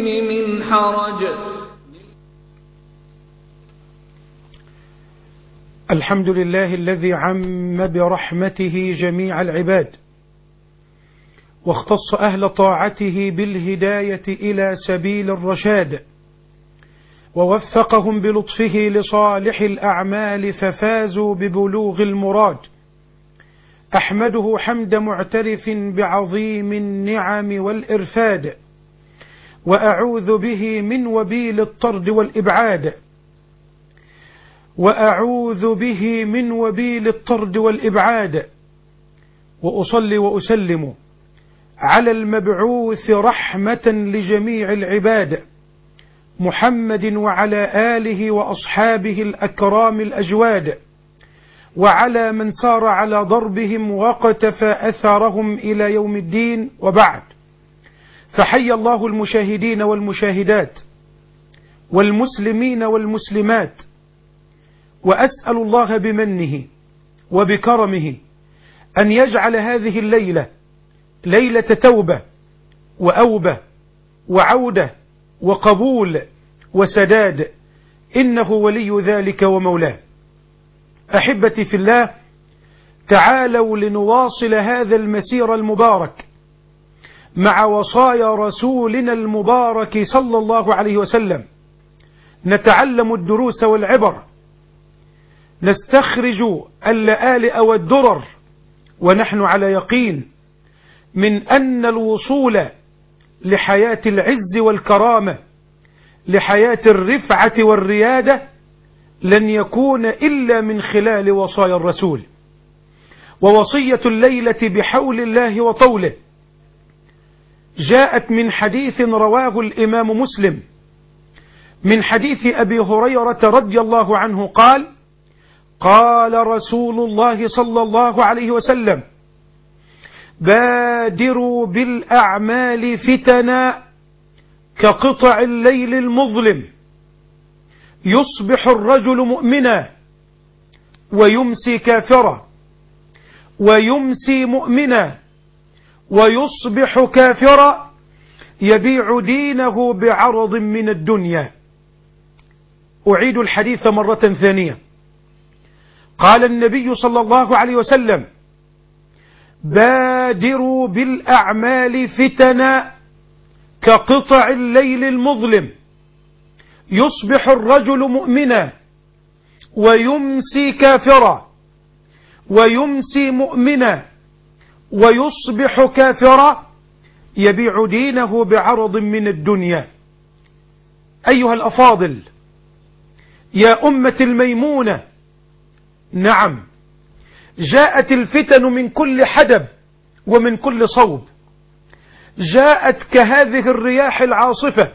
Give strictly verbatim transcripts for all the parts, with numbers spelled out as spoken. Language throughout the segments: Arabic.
الدين من حرج. الحمد لله الذي عم برحمته جميع العباد، واختص أهل طاعته بالهداية إلى سبيل الرشاد، ووفقهم بلطفه لصالح الأعمال ففازوا ببلوغ المراد. أحمده حمد معترف بعظيم النعم والإرفاد، وأعوذ به من وبيل الطرد والإبعاد وأعوذ به من وبيل الطرد والإبعاد وأصلي وأسلم على المبعوث رحمة لجميع العباد، محمد وعلى آله وأصحابه الأكرام الأجواد، وعلى من سار على ضربهم واقتفى أثرهم إلى يوم الدين. وبعد، فحي الله المشاهدين والمشاهدات والمسلمين والمسلمات، وأسأل الله بمنه وبكرمه أن يجعل هذه الليلة ليلة توبة وأوبة وعودة وقبول وسداد، إنه ولي ذلك ومولاه. أحبتي في الله، تعالوا لنواصل هذا المسير المبارك مع وصايا رسولنا المبارك صلى الله عليه وسلم، نتعلم الدروس والعبر، نستخرج اللآلئ والدرر، ونحن على يقين من أن الوصول لحياة العز والكرامة، لحياة الرفعة والريادة، لن يكون إلا من خلال وصايا الرسول. ووصية الليلة بحول الله وطوله جاءت من حديث رواه الإمام مسلم من حديث أبي هريرة رضي الله عنه قال: قال رسول الله صلى الله عليه وسلم: بادروا بالأعمال فتنا كقطع الليل المظلم، يصبح الرجل مؤمنا ويمسي كافرا، ويمسي مؤمنا ويصبح كافرا، يبيع دينه بعرض من الدنيا. أعيد الحديث مرة ثانية. قال النبي صلى الله عليه وسلم: بادروا بالأعمال فتنا كقطع الليل المظلم، يصبح الرجل مؤمنا ويمسي كافرا، ويمسي مؤمنا ويصبح كافرا، يبيع دينه بعرض من الدنيا. أيها الأفاضل، يا أمة الميمونة، نعم، جاءت الفتن من كل حدب ومن كل صوب، جاءت كهذه الرياح العاصفة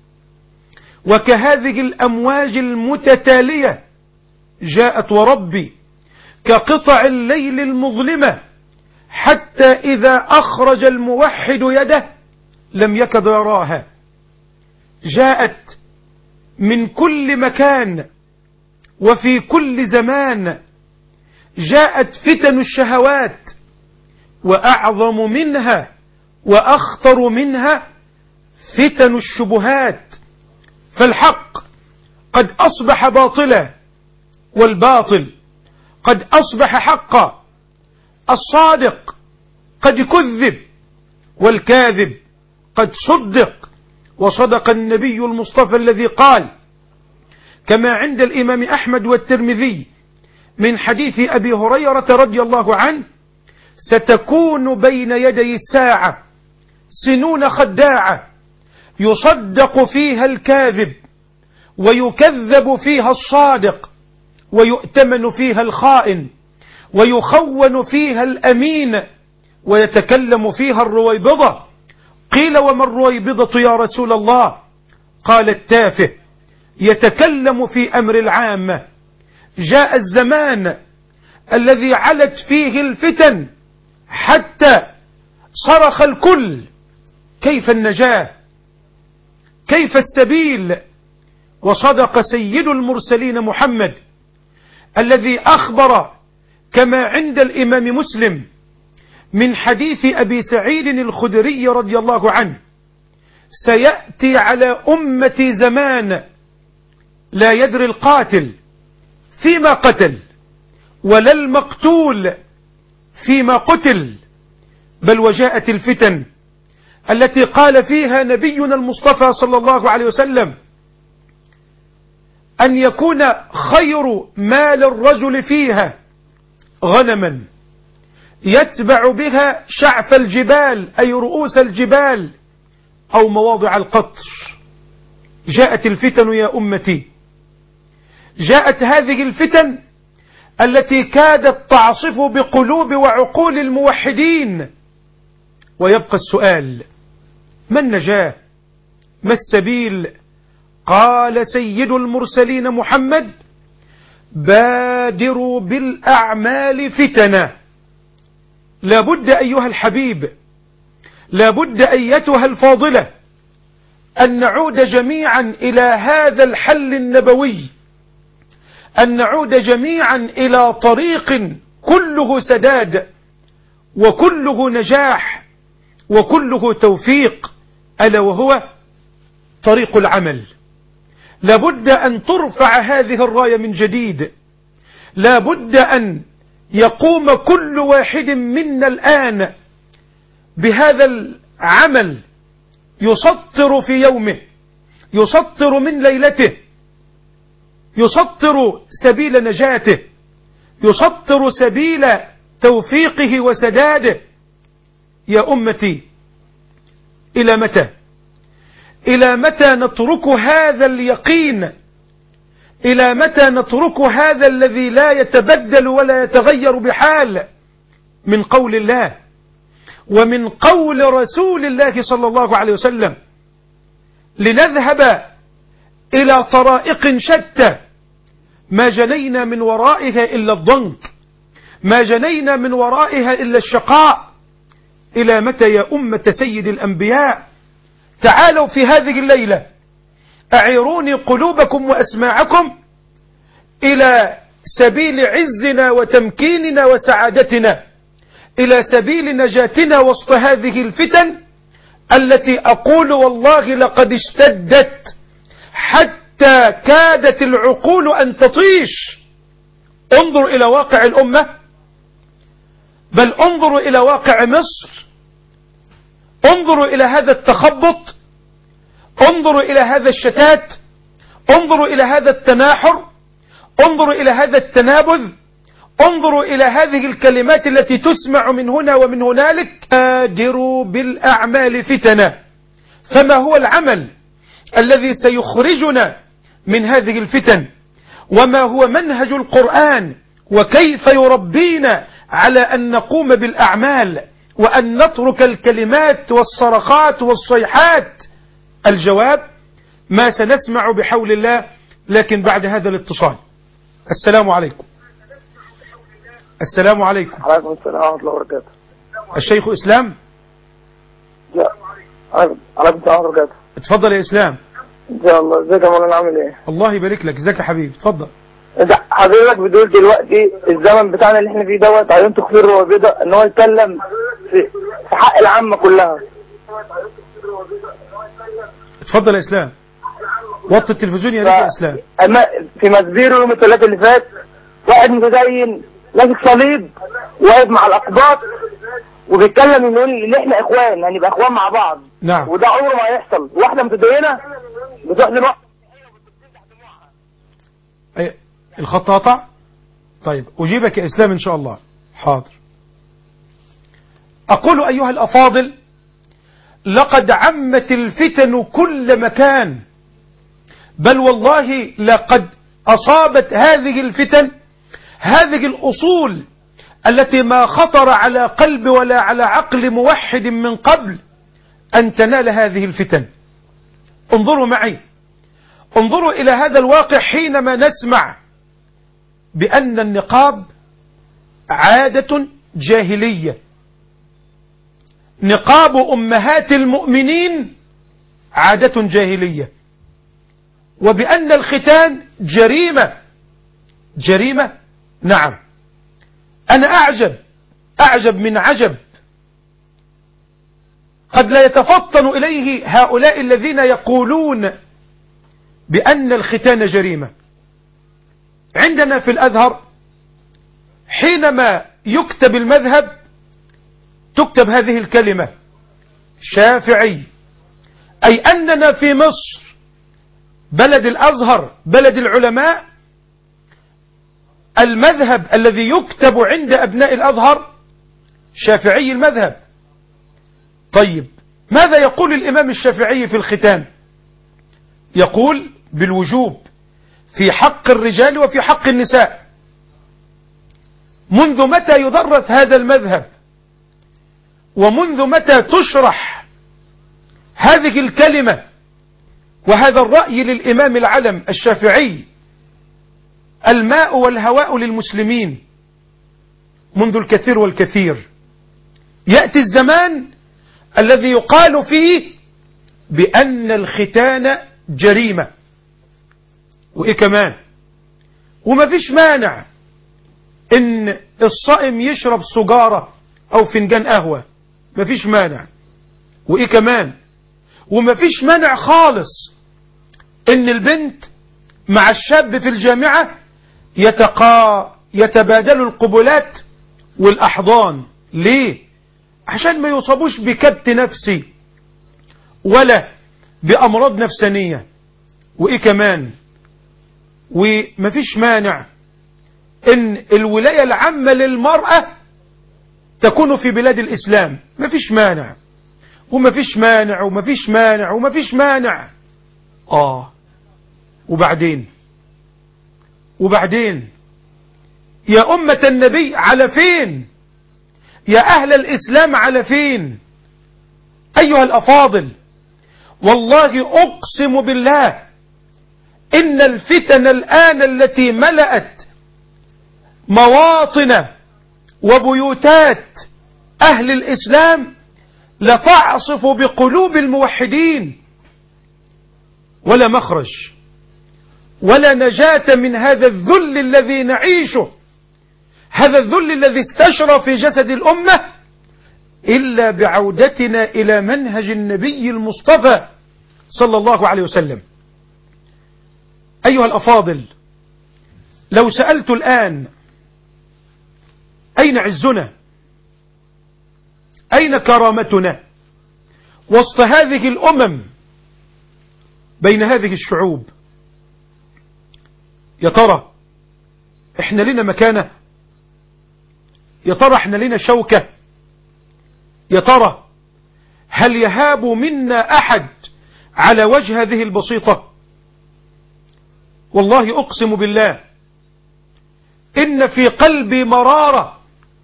وكهذه الأمواج المتتالية، جاءت وربي كقطع الليل المظلمة، حتى إذا أخرج الموحد يده لم يكد يراها. جاءت من كل مكان وفي كل زمان، جاءت فتن الشهوات، وأعظم منها وأخطر منها فتن الشبهات، فالحق قد أصبح باطلا، والباطل قد أصبح حقا، الصادق قد كذب، والكاذب قد صدق. وصدق النبي المصطفى الذي قال كما عند الإمام أحمد والترمذي من حديث أبي هريرة رضي الله عنه: ستكون بين يدي الساعة سنون خداعة، يصدق فيها الكاذب ويكذب فيها الصادق، ويؤتمن فيها الخائن، ويخون فيها الأمين، ويتكلم فيها الرويبضة. قيل: وما الرويبضة يا رسول الله؟ قال: التافه يتكلم في أمر العامة. جاء الزمان الذي علت فيه الفتن حتى صرخ الكل: كيف النجاة؟ كيف السبيل؟ وصدق سيد المرسلين محمد الذي أخبر كما عند الإمام مسلم من حديث أبي سعيد الخدري رضي الله عنه: سيأتي على أمتي زمان لا يدري القاتل فيما قتل ولا المقتول فيما قتل، بل وجاءت الفتن التي قال فيها نبينا المصطفى صلى الله عليه وسلم أن يكون خير مال الرجل فيها غنما يتبع بها شعف الجبال، أي رؤوس الجبال أو مواضع القطر. جاءت الفتن يا أمتي، جاءت هذه الفتن التي كادت تعصف بقلوب وعقول الموحدين. ويبقى السؤال: ما النجاة؟ ما السبيل؟ قال سيد المرسلين محمد: بادروا بالأعمال فتنة. لابد أيها الحبيب، لابد أيتها الفاضلة أن نعود جميعا إلى هذا الحل النبوي، أن نعود جميعا إلى طريق كله سداد وكله نجاح وكله توفيق، ألا وهو طريق العمل. لابد أن ترفع هذه الراية من جديد، لابد أن يقوم كل واحد منا الآن بهذا العمل، يسطر في يومه، يسطر من ليلته، يسطر سبيل نجاته، يسطر سبيل توفيقه وسداده. يا أمتي، إلى متى؟ إلى متى نترك هذا اليقين؟ إلى متى نترك هذا الذي لا يتبدل ولا يتغير بحال من قول الله ومن قول رسول الله صلى الله عليه وسلم، لنذهب إلى طرائق شتى ما جنينا من ورائها إلا الضنك، ما جنينا من ورائها إلا الشقاء. إلى متى يا أمة سيد الأنبياء؟ تعالوا في هذه الليلة، أعيروني قلوبكم وأسماعكم إلى سبيل عزنا وتمكيننا وسعادتنا، إلى سبيل نجاتنا وسط هذه الفتن التي أقول والله لقد اشتدت حتى كادت العقول أن تطيش. انظر إلى واقع الأمة، بل انظروا إلى واقع مصر، انظروا إلى هذا التخبط، انظروا إلى هذا الشتات، انظروا إلى هذا التناحر، انظروا إلى هذا التنابذ، انظروا إلى هذه الكلمات التي تسمع من هنا ومن هنالك: بادروا بالأعمال فتنة. فما هو العمل الذي سيخرجنا من هذه الفتن؟ وما هو منهج القرآن؟ وكيف يربينا على أن نقوم بالأعمال وأن نترك الكلمات والصرخات والصيحات؟ الجواب ما سنسمع بحول الله، لكن بعد هذا الاتصال. السلام عليكم. السلام عليكم. وعليكم السلام ورحمة الله وبركاته. الشيخ إسلام. عليكم السلام ورحمة الله وبركاته. اتفضل يا إسلام. إن شاء الله. ازيك يا مولانا، عامل إيه؟ الله يبارك لك. ازيك يا حبيبي؟ اتفضل. حضرتك بتقول دلوقتي الزمن بتاعنا اللي احنا فيه دوت عايزين تخفير وبيضة ان هو يتكلم في, في حق العامة كلها. اتفضل يا إسلام. وطي التلفزيون يا ريت يا إسلام. اما في مسبيرو يوم الثلاثاء اللي فات واحد متدين لابس صليب واقف مع الأقباط وبيتكلم يقول ان احنا اخوان، هنبقى يعني اخوان مع بعض. نعم. وده عمره ما هيحصل. واحدة متدينة بتروح لواحد أي الخط قطع. طيب أجيبك يا إسلام إن شاء الله. حاضر. أقول أيها الأفاضل: لقد عمت الفتن كل مكان، بل والله لقد أصابت هذه الفتن هذه الأصول التي ما خطر على قلب ولا على عقل موحد من قبل أن تنال هذه الفتن. انظروا معي، انظروا إلى هذا الواقع حينما نسمع بأن النقاب عادة جاهلية، نقاب أمهات المؤمنين عادة جاهلية، وبأن الختان جريمة. جريمة؟ نعم. أنا أعجب أعجب من عجب قد لا يتفطن إليه هؤلاء الذين يقولون بأن الختان جريمة. عندنا في الأزهر حينما يكتب المذهب تكتب هذه الكلمة شافعي، أي أننا في مصر بلد الأزهر بلد العلماء، المذهب الذي يكتب عند أبناء الأزهر شافعي المذهب. طيب ماذا يقول الإمام الشافعي في الختان؟ يقول بالوجوب في حق الرجال وفي حق النساء. منذ متى يدرس هذا المذهب ومنذ متى تشرح هذه الكلمة وهذا الرأي للإمام العلم الشافعي؟ الماء والهواء للمسلمين منذ الكثير والكثير. يأتي الزمان الذي يقال فيه بأن الختان جريمة. وإيه كمان؟ وما فيش مانع إن الصائم يشرب سجارة أو فنجان قهوة، ما فيش مانع. وإيه كمان؟ وما فيش مانع خالص إن البنت مع الشاب في الجامعة يتقا يتبادلوا القبلات والأحضان. ليه؟ عشان ما يصابوش بكبت نفسي ولا بأمراض نفسانية. وإيه كمان؟ وما فيش مانع إن الولاية العامة للمرأة تكون في بلاد الإسلام، ما فيش مانع وما فيش مانع وما فيش مانع وما فيش مانع. آه وبعدين وبعدين يا أمة النبي على فين؟ يا أهل الإسلام على فين؟ أيها الأفاضل، والله أقسم بالله إن الفتن الآن التي ملأت مواطن وبيوتات أهل الإسلام لتعصف بقلوب الموحدين، ولا مخرج ولا نجاة من هذا الذل الذي نعيشه، هذا الذل الذي استشرى في جسد الأمة، إلا بعودتنا إلى منهج النبي المصطفى صلى الله عليه وسلم. أيها الأفاضل، لو سألت الآن أين عزنا؟ أين كرامتنا وسط هذه الأمم بين هذه الشعوب؟ يا ترى احنا لنا مكانة؟ يا ترى احنا لنا شوكة؟ يا ترى هل يهاب منا أحد على وجه هذه البسيطة؟ والله أقسم بالله إن في قلبي مرارة،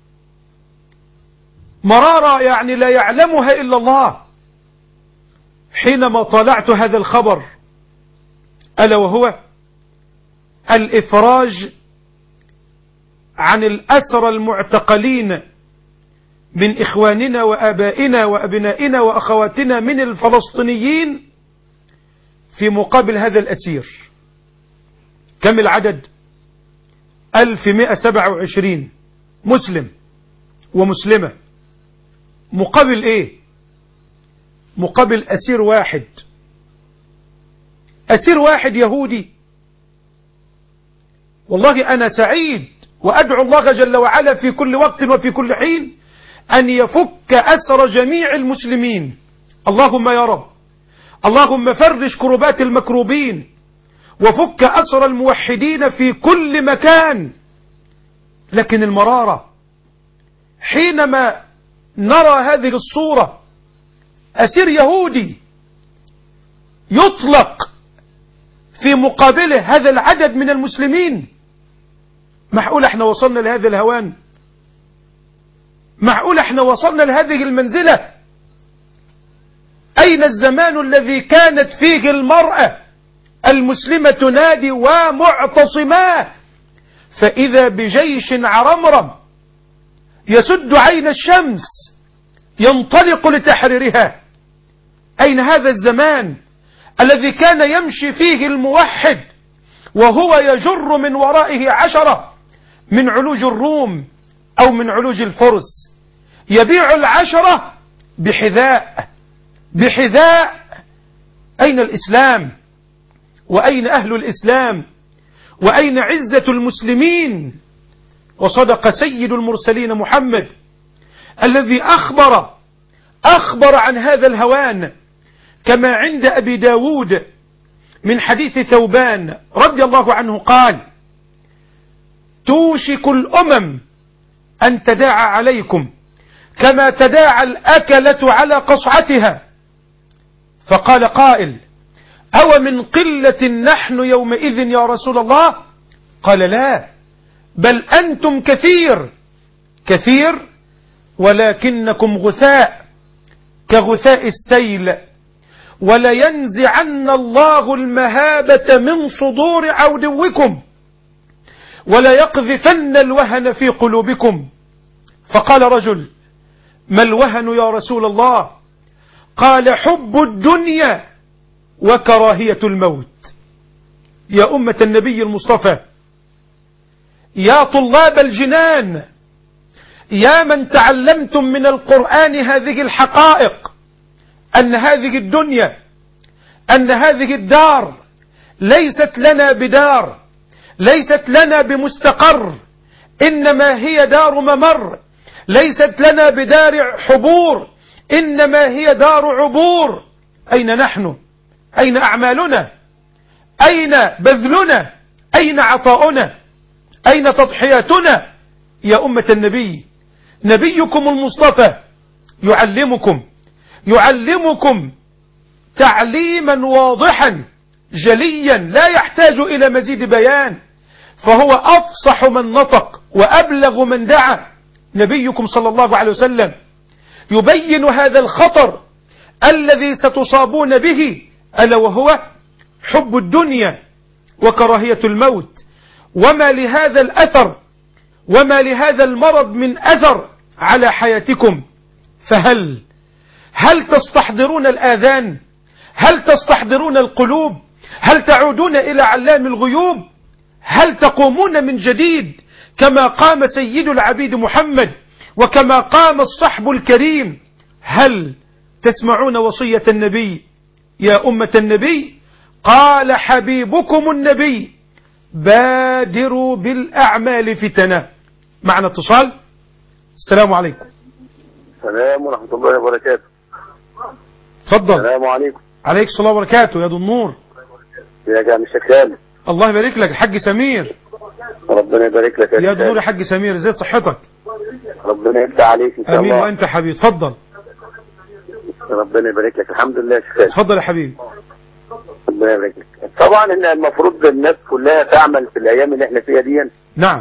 مرارة يعني لا يعلمها إلا الله، حينما طلعت هذا الخبر، ألا وهو الإفراج عن الأسرى المعتقلين من إخواننا وآبائنا وأبنائنا وأخواتنا من الفلسطينيين في مقابل هذا الأسير. كم العدد؟ ألف مئة سبعة وعشرين مسلم ومسلمة. مقابل إيه؟ مقابل أسير واحد، أسير واحد يهودي. والله أنا سعيد وأدعو الله جل وعلا في كل وقت وفي كل حين أن يفك أسر جميع المسلمين. اللهم يا رب، اللهم فرج كربات المكروبين وفك أسر الموحدين في كل مكان. لكن المرارة حينما نرى هذه الصورة، أسير يهودي يطلق في مقابله هذا العدد من المسلمين. معقول احنا وصلنا لهذا الهوان؟ معقول احنا وصلنا لهذه المنزلة؟ أين الزمان الذي كانت فيه المرأة المسلمة تنادي ومعتصماه فإذا بجيش عرمرم يسد عين الشمس ينطلق لتحريرها؟ أين هذا الزمان الذي كان يمشي فيه الموحد وهو يجر من ورائه عشرة من علوج الروم أو من علوج الفرس، يبيع العشرة بحذاء بحذاء أين الإسلام؟ وأين أهل الإسلام؟ وأين عزة المسلمين؟ وصدق سيد المرسلين محمد الذي أخبر أخبر عن هذا الهوان كما عند أبي داود من حديث ثوبان رضي الله عنه قال: توشك الأمم أن تداعى عليكم كما تداعى الأكلة على قصعتها. فقال قائل: أو من قلة نحن يومئذ يا رسول الله؟ قال: لا، بل أنتم كثير كثير ولكنكم غثاء كغثاء السيل، ولينزعن الله المهابة من صدور عدوكم وليقذفن الوهن في قلوبكم. فقال رجل: ما الوهن يا رسول الله؟ قال: حب الدنيا وكراهية الموت. يا أمة النبي المصطفى، يا طلاب الجنان، يا من تعلمتم من القرآن هذه الحقائق، أن هذه الدنيا، أن هذه الدار ليست لنا بدار، ليست لنا بمستقر، إنما هي دار ممر، ليست لنا بدار حبور، إنما هي دار عبور. أين نحن؟ أين أعمالنا؟ أين بذلنا؟ أين عطاؤنا؟ أين تضحياتنا؟ يا أمة النبي، نبيكم المصطفى يعلمكم يعلمكم تعليما واضحا جليا لا يحتاج إلى مزيد بيان، فهو أفصح من نطق وأبلغ من دعا. نبيكم صلى الله عليه وسلم يبين هذا الخطر الذي ستصابون به، ألا وهو حب الدنيا وكراهية الموت. وما لهذا الأثر وما لهذا المرض من أثر على حياتكم. فهل هل تستحضرون الآذان؟ هل تستحضرون القلوب؟ هل تعودون إلى علام الغيوب؟ هل تقومون من جديد كما قام سيد العبيد محمد وكما قام الصحب الكريم؟ هل تسمعون وصية النبي؟ يا أمة النبي، قال حبيبكم النبي: بادروا بالأعمال فتنة. معنا اتصال. السلام عليكم. السلام ورحمة الله وبركاته. تفضل. السلام عليكم. عليك السلام وبركاته يا ذو النور. يا جامع الشيخ خالد. الله يبارك لك. الحاج سمير. ربنا يبارك لك يا ذو النور. يا حاج سمير، ازاي صحتك؟ ربنا يفتح عليك ان شاء الله. امين. وانت حبيبي اتفضل. ربنا يبارك لك. الحمد لله يا شيخ خالد. اتفضل يا حبيبي. ربنا يبارك لك. طبعا ان المفروض الناس كلها تعمل في الايام اللي احنا فيها دي. نعم.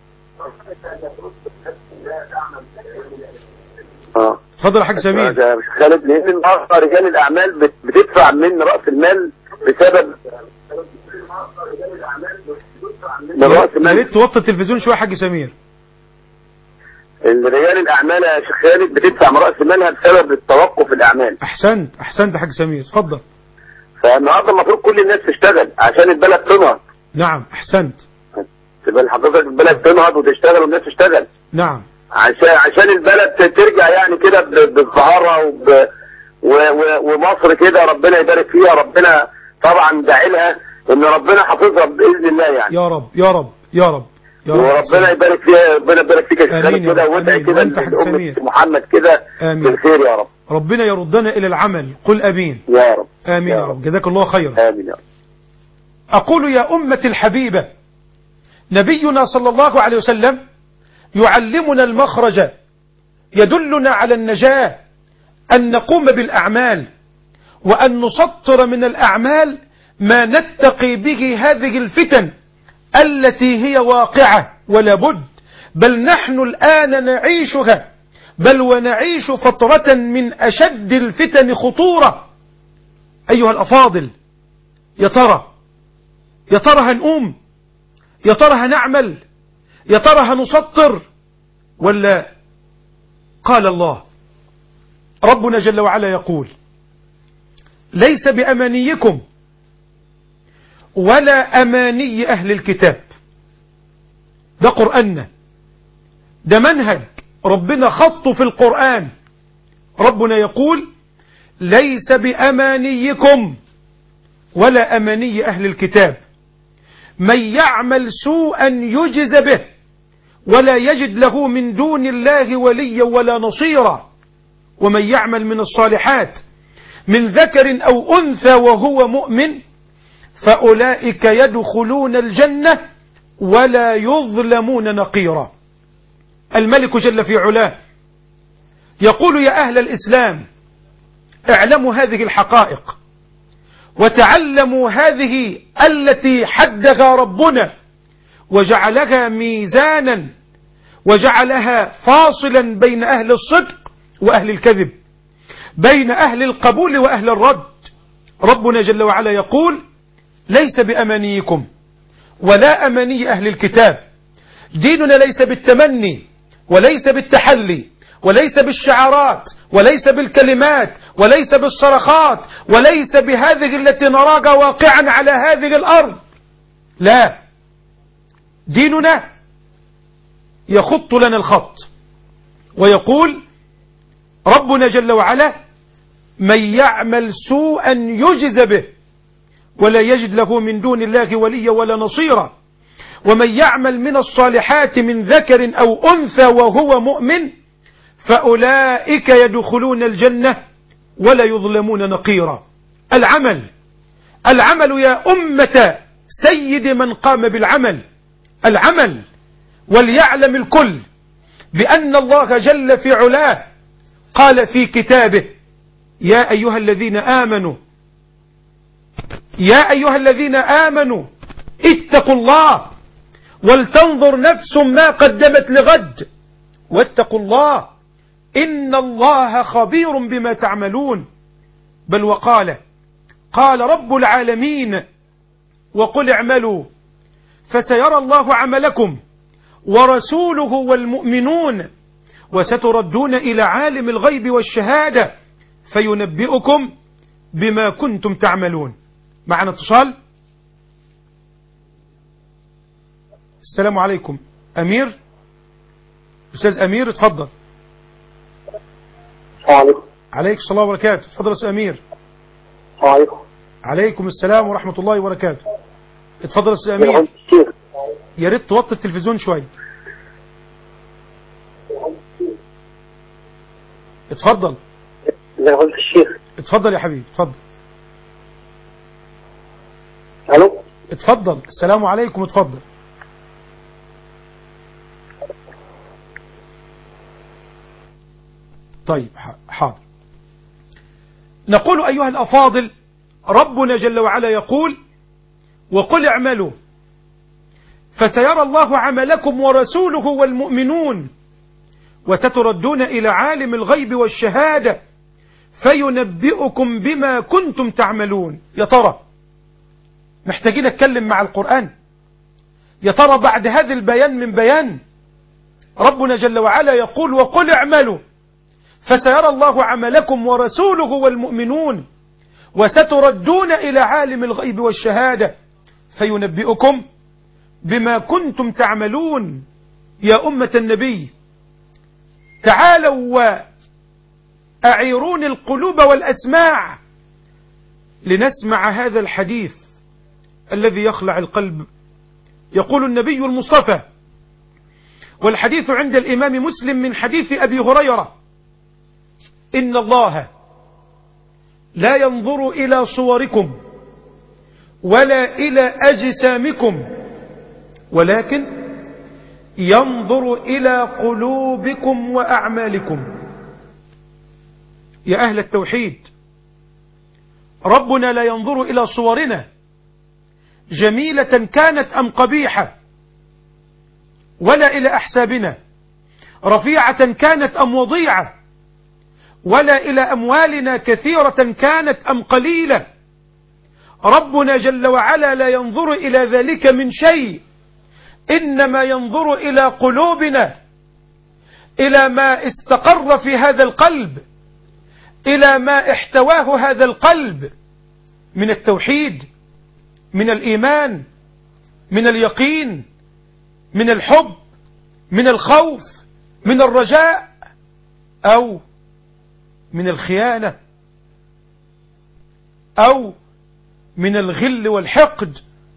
اه اتفضل يا حاج سمير. يا شيخ خالد، لان النهارده رجال الاعمال بتدفع من راس المال بسبب من راس المال. يا ريت توطي التلفزيون شويه يا حاج سمير. رجال الاعمال يا شيخ خالد بتدفع من راس مالها بسبب التوقف الاعمال. احسنت احسنت يا حاج سمير، اتفضل. فالنهارده المفروض كل الناس تشتغل عشان البلد تنهض. نعم احسنت. تبقى حضرتك البلد تنهض وتشتغل والناس تشتغل. نعم. عشان عشان البلد ترجع يعني كده بازدهارها وب... و... و... ومصر كده ربنا يبارك فيها. ربنا طبعا داعي لها ان ربنا حافظها باذن الله يعني. يا رب يا رب يا رب يا رب. وربنا يبارك فيها. ربنا يبارك فيك يا شيخ كده وادعي كده لأمة محمد كده بالخير يا رب. ربنا يردنا الى العمل. قل امين يا رب. امين يا, يا رب. رب. جزاك الله خيرا. امين يا رب. اقول يا امة الحبيبة، نبينا صلى الله عليه وسلم يعلمنا المخرج، يدلنا على النجاة، أن نقوم بالأعمال وأن نسطر من الأعمال ما نتقي به هذه الفتن التي هي واقعة ولا بد، بل نحن الآن نعيشها، بل ونعيش فترة من أشد الفتن خطورة. أيها الأفاضل، يا ترى يا ترى هنقوم؟ يا ترى هنعمل؟ يا ترى هنسطر ولا؟ قال الله ربنا جل وعلا يقول: ليس بأمانيكم ولا أماني أهل الكتاب. ده قرآننا، ده منهج ربنا خطه في القرآن. ربنا يقول: ليس بأمانيكم ولا أماني أهل الكتاب. من يعمل سوءا يجز به ولا يجد له من دون الله وليا ولا نصيرا. ومن يعمل من الصالحات من ذكر أو أنثى وهو مؤمن فأولئك يدخلون الجنة ولا يظلمون نقيرا. الملك جل في علاه يقول: يا أهل الإسلام اعلموا هذه الحقائق وتعلموا هذه التي حدها ربنا وجعلها ميزانا وجعلها فاصلا بين أهل الصدق وأهل الكذب، بين أهل القبول وأهل الرد. ربنا جل وعلا يقول: ليس بأمانيكم ولا أماني أهل الكتاب. ديننا ليس بالتمني وليس بالتحلي وليس بالشعارات وليس بالكلمات وليس بالصرخات وليس بهذه التي نراها واقعا على هذه الأرض. لا، ديننا يخط لنا الخط ويقول ربنا جل وعلا: من يعمل سوءا يجز به ولا يجد له من دون الله وليا ولا نصيرا. ومن يعمل من الصالحات من ذكر أو أنثى وهو مؤمن فأولئك يدخلون الجنة ولا يظلمون نقيرا. العمل العمل يا أمة سيد من قام بالعمل، العمل. وليعلم الكل بأن الله جل في علاه قال في كتابه: يا أيها الذين آمنوا يا أيها الذين آمنوا اتقوا الله ولتنظر نفس ما قدمت لغد واتقوا الله إن الله خبير بما تعملون. بل وقال قال رب العالمين: وقل اعملوا فسيرى الله عملكم ورسوله والمؤمنون وستردون إلى عالم الغيب والشهادة فينبئكم بما كنتم تعملون. معنا اتصال. السلام عليكم. أمير، أستاذ أمير اتفضل. السلام عليكم. عليكم السلام وبركاته. اتفضل أستاذ أمير. السلام عليكم. عليكم السلام ورحمة الله وبركاته. اتفضل أستاذ أمير. يا ريت توطي التلفزيون شوي. اتفضل. ازي قلت الشيخ. اتفضل يا حبيبي اتفضل. الو. اتفضل. السلام عليكم. اتفضل. طيب حاضر. نقول أيها الأفاضل: ربنا جل وعلا يقول: وقل اعملوا فسيرى الله عملكم ورسوله والمؤمنون وستردون إلى عالم الغيب والشهادة فينبئكم بما كنتم تعملون. يا ترى محتاجين نتكلم مع القرآن؟ يا ترى بعد هذا البيان من بيان ربنا جل وعلا يقول: وقل اعملوا فسيرى الله عملكم ورسوله والمؤمنون وستردون إلى عالم الغيب والشهادة فينبئكم بما كنتم تعملون. يا أمة النبي تعالوا وأعيرون القلوب والأسماع لنسمع هذا الحديث الذي يخلع القلب. يقول النبي المصطفى، والحديث عند الإمام مسلم من حديث أبي هريرة: إن الله لا ينظر إلى صوركم ولا إلى أجسامكم ولكن ينظر إلى قلوبكم وأعمالكم. يا أهل التوحيد، ربنا لا ينظر إلى صورنا جميلة كانت أم قبيحة، ولا إلى أحسابنا رفيعة كانت أم وضيعة، ولا إلى أموالنا كثيرة كانت أم قليلة. ربنا جل وعلا لا ينظر إلى ذلك من شيء، إنما ينظر إلى قلوبنا، إلى ما استقر في هذا القلب، إلى ما احتواه هذا القلب من التوحيد، من الإيمان، من اليقين، من الحب، من الخوف، من الرجاء، أو من الخيانة أو من الغل والحقد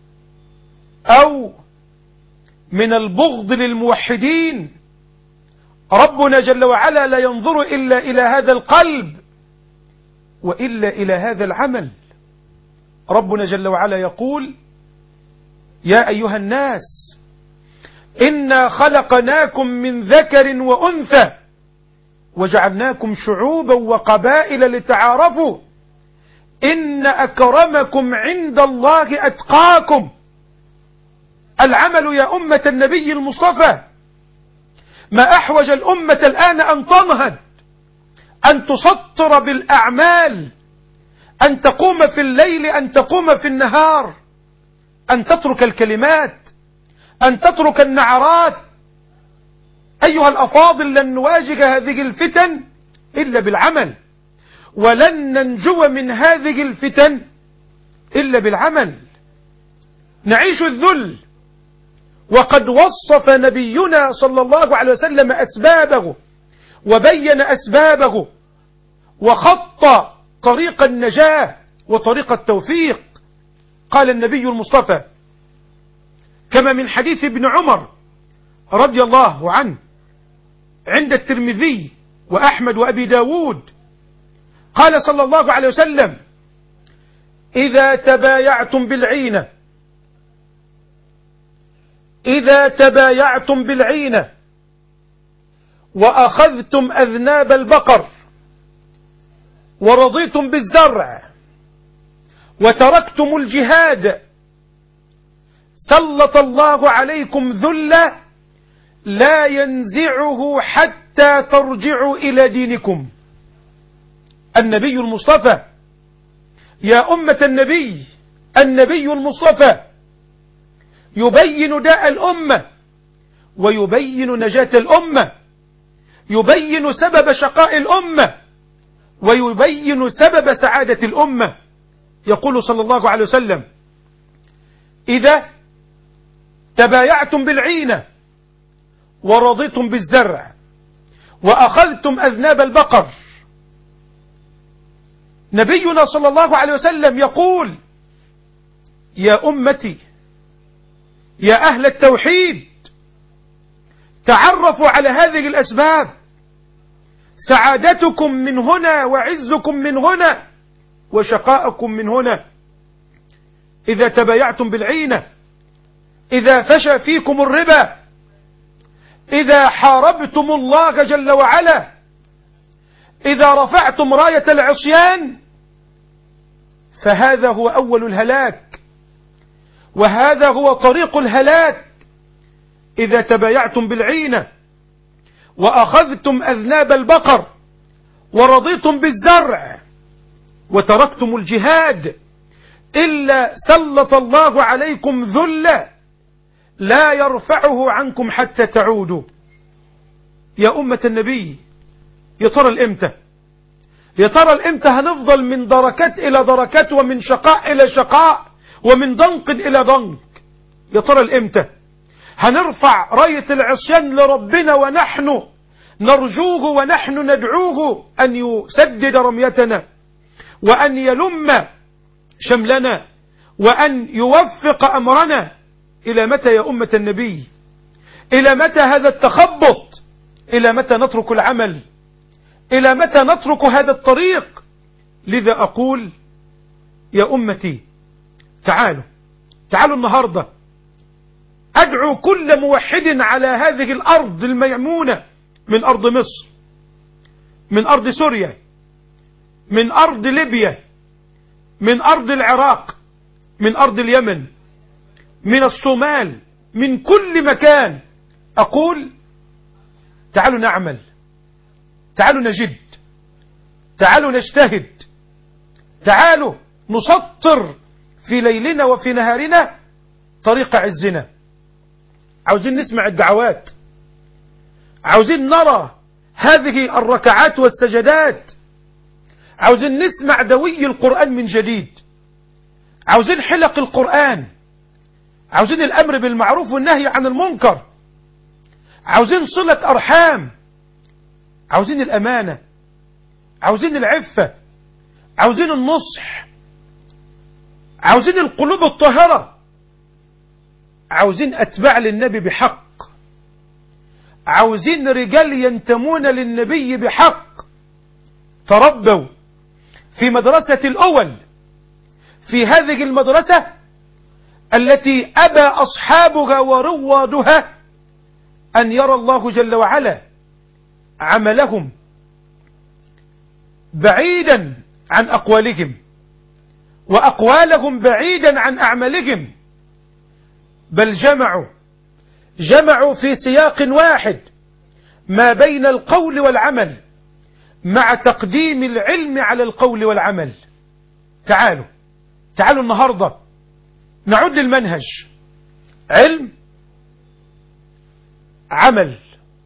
أو من البغض للموحدين. ربنا جل وعلا لا ينظر إلا إلى هذا القلب وإلا إلى هذا العمل. ربنا جل وعلا يقول: يا أيها الناس إنا خلقناكم من ذكر وأنثى وجعلناكم شعوبا وقبائل لتعارفوا إن أكرمكم عند الله أتقاكم. العمل يا أمة النبي المصطفى ما أحوج الأمة الآن أن تنهض، أن تسطر بالأعمال، أن تقوم في الليل، أن تقوم في النهار، أن تترك الكلمات، أن تترك النعرات. أيها الأفاضل، لن نواجه هذه الفتن إلا بالعمل، ولن ننجو من هذه الفتن إلا بالعمل. نعيش الذل، وقد وصف نبينا صلى الله عليه وسلم أسبابه وبين أسبابه وخط طريق النجاة وطريق التوفيق. قال النبي المصطفى كما من حديث ابن عمر رضي الله عنه عند الترمذي وأحمد وأبي داود، قال صلى الله عليه وسلم: إذا تبايعتم بالعينة إذا تبايعتم بالعينة وأخذتم أذناب البقر ورضيتم بالزرع وتركتم الجهاد سلط الله عليكم ذلة لا ينزعه حتى ترجعوا إلى دينكم. النبي المصطفى يا أمة النبي، النبي المصطفى يبين داء الأمة ويبين نجاة الأمة، يبين سبب شقاء الأمة ويبين سبب سعادة الأمة. يقول صلى الله عليه وسلم: إذا تبايعتم بالعينة ورضيتم بالزرع وأخذتم أذناب البقر. نبينا صلى الله عليه وسلم يقول: يا أمتي، يا أهل التوحيد، تعرفوا على هذه الأسباب، سعادتكم من هنا وعزكم من هنا وشقاءكم من هنا. إذا تبايعتم بالعينة، إذا فشى فيكم الربا، إذا حاربتم الله جل وعلا، إذا رفعتم راية العصيان، فهذا هو أول الهلاك وهذا هو طريق الهلاك. إذا تبايعتم بالعينة وأخذتم أذناب البقر ورضيتم بالزرع وتركتم الجهاد إلا سلط الله عليكم ذلة لا يرفعه عنكم حتى تعودوا. يا أمة النبي، يا ترى الإمتى يا ترى الإمتى هنفضل من دركات إلى دركات ومن شقاء إلى شقاء ومن ضنك إلى ضنك؟ يا ترى الإمتى هنرفع راية العصيان لربنا ونحن نرجوه ونحن ندعوه أن يسدد رميتنا وأن يلم شملنا وأن يوفق أمرنا؟ إلى متى يا أمة النبي؟ إلى متى هذا التخبط؟ إلى متى نترك العمل؟ إلى متى نترك هذا الطريق؟ لذا أقول يا أمتي، تعالوا تعالوا النهاردة أدعو كل موحد على هذه الأرض الميمونة، من أرض مصر، من أرض سوريا، من أرض ليبيا، من أرض العراق، من أرض اليمن، من الصومال، من كل مكان. أقول تعالوا نعمل، تعالوا نجد، تعالوا نجتهد، تعالوا نسطر في ليلنا وفي نهارنا طريق عزنا. عاوزين نسمع الدعوات، عاوزين نرى هذه الركعات والسجدات، عاوزين نسمع دوي القرآن من جديد، عاوزين حلق القرآن، عاوزين الأمر بالمعروف والنهي عن المنكر، عاوزين صلة أرحام، عاوزين الأمانة، عاوزين العفة، عاوزين النصح، عاوزين القلوب الطاهرة، عاوزين أتباع للنبي بحق، عاوزين رجال ينتمون للنبي بحق، تربوا في مدرسة الأول، في هذه المدرسة التي أبى أصحابها وروادها أن يرى الله جل وعلا عملهم بعيدا عن أقوالهم، وأقوالهم بعيدا عن أعمالهم، بل جمعوا جمعوا في سياق واحد ما بين القول والعمل، مع تقديم العلم على القول والعمل. تعالوا تعالوا النهاردة نعد المنهج: علم، عمل،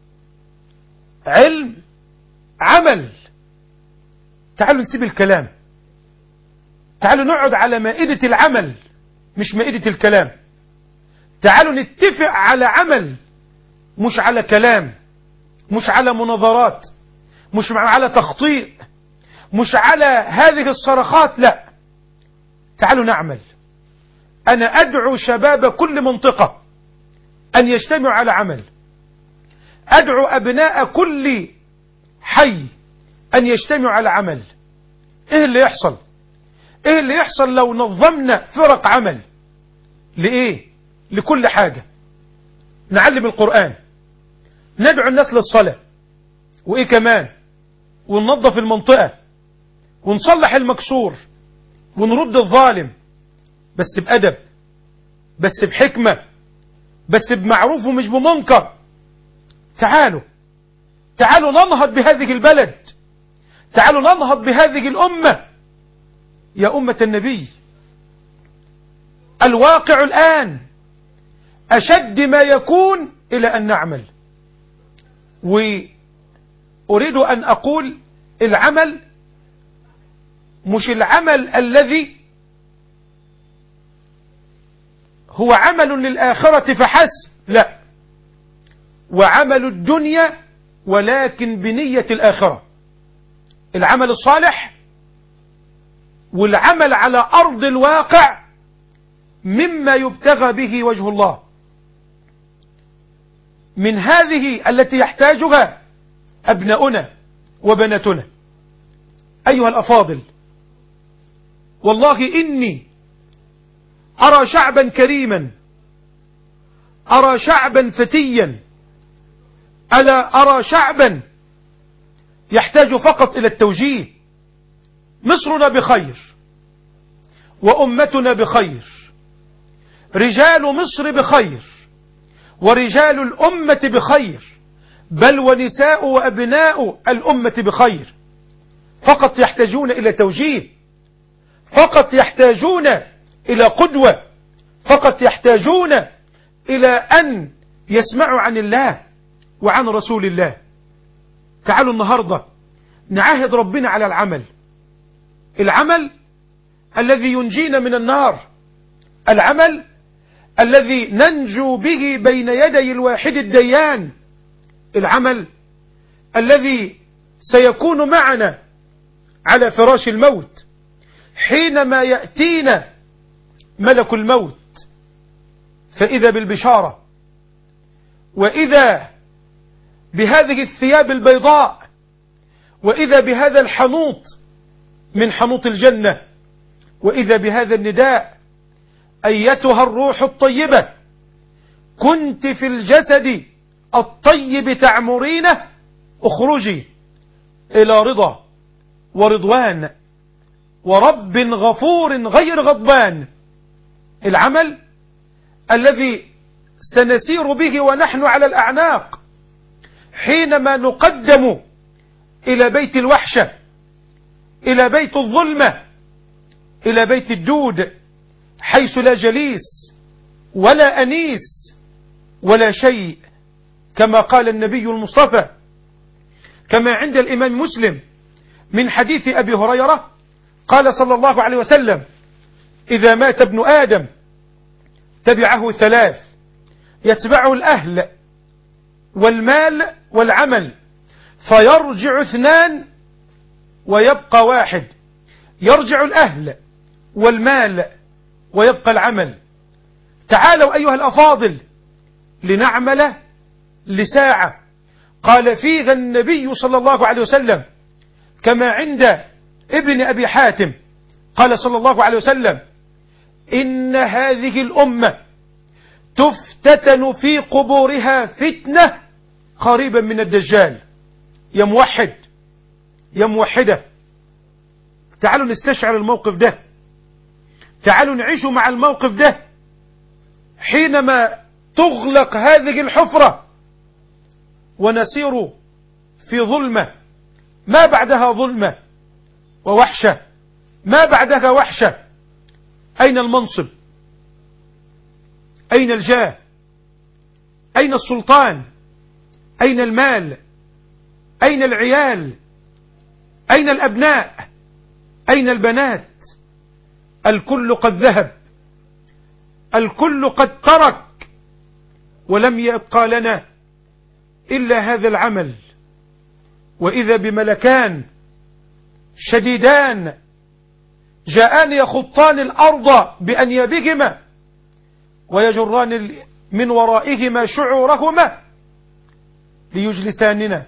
علم، عمل. تعالوا نسيب الكلام، تعالوا نقعد على مائدة العمل مش مائدة الكلام. تعالوا نتفق على عمل مش على كلام، مش على مناظرات، مش على تخطيط، مش على هذه الصرخات، لا. تعالوا نعمل. أنا أدعو شباب كل منطقة أن يجتمعوا على عمل، أدعو أبناء كل حي أن يجتمعوا على عمل. إيه اللي يحصل؟ إيه اللي يحصل لو نظمنا فرق عمل؟ لإيه؟ لكل حاجة. نعلم القرآن، ندعو الناس للصلاة، وإيه كمان؟ وننظف المنطقة، ونصلح المكسور، ونرد الظالم، بس بأدب، بس بحكمة، بس بمعروف ومش بمنكر. تعالوا تعالوا ننهض بهذه البلد، تعالوا ننهض بهذه الأمة. يا أمة النبي، الواقع الآن أشد ما يكون إلى أن نعمل. وأريد أن أقول العمل مش العمل الذي هو عمل للآخرة فحسب، لا، وعمل الدنيا ولكن بنية الآخرة. العمل الصالح والعمل على أرض الواقع مما يبتغى به وجه الله، من هذه التي يحتاجها أبناؤنا وبناتنا. أيها الأفاضل، والله إني أرى شعبا كريما، أرى شعبا فتيا، ألا أرى شعبا يحتاج فقط إلى التوجيه. مصرنا بخير، وأمتنا بخير، رجال مصر بخير، ورجال الأمة بخير، بل ونساء وأبناء الأمة بخير. فقط يحتاجون إلى توجيه، فقط يحتاجون إلى قدوة، فقط يحتاجون إلى أن يسمعوا عن الله وعن رسول الله. تعالوا النهاردة نعاهد ربنا على العمل، العمل الذي ينجينا من النار، العمل الذي ننجو به بين يدي الواحد الديان، العمل الذي سيكون معنا على فراش الموت حينما يأتينا ملك الموت، فإذا بالبشارة، وإذا بهذه الثياب البيضاء، وإذا بهذا الحنوط من حنوط الجنة، وإذا بهذا النداء: أيتها الروح الطيبة كنت في الجسد الطيب تعمرينه، اخرجي إلى رضا ورضوان ورب غفور غير غضبان. العمل الذي سنسير به ونحن على الأعناق حينما نقدم إلى بيت الوحشة، إلى بيت الظلمة، إلى بيت الدود، حيث لا جليس ولا أنيس ولا شيء، كما قال النبي المصطفى، كما عند الإمام مسلم من حديث أبي هريرة قال صلى الله عليه وسلم: إذا مات ابن آدم تبعه ثلاث: يتبعه الأهل والمال والعمل، فيرجع اثنان ويبقى واحد. يرجع الأهل والمال ويبقى العمل. تعالوا أيها الأفاضل لنعمل لساعة قال فيها النبي صلى الله عليه وسلم كما عند ابن أبي حاتم قال صلى الله عليه وسلم: إن هذه الأمة تفتتن في قبورها فتنة قريبا من الدجال. يا موحد يا موحدة، تعالوا نستشعر الموقف ده، تعالوا نعيش مع الموقف ده. حينما تغلق هذه الحفرة ونسير في ظلمة ما بعدها ظلمة ووحشة ما بعدها وحشة، أين المنصب؟ أين الجاه؟ أين السلطان؟ أين المال؟ أين العيال؟ أين الأبناء؟ أين البنات؟ الكل قد ذهب، الكل قد ترك، ولم يبقى لنا إلا هذا العمل. وإذا بملكان شديدان جاءان يخطان الأرض بأنيابهما ويجران من ورائهما شعورهما ليجلساننا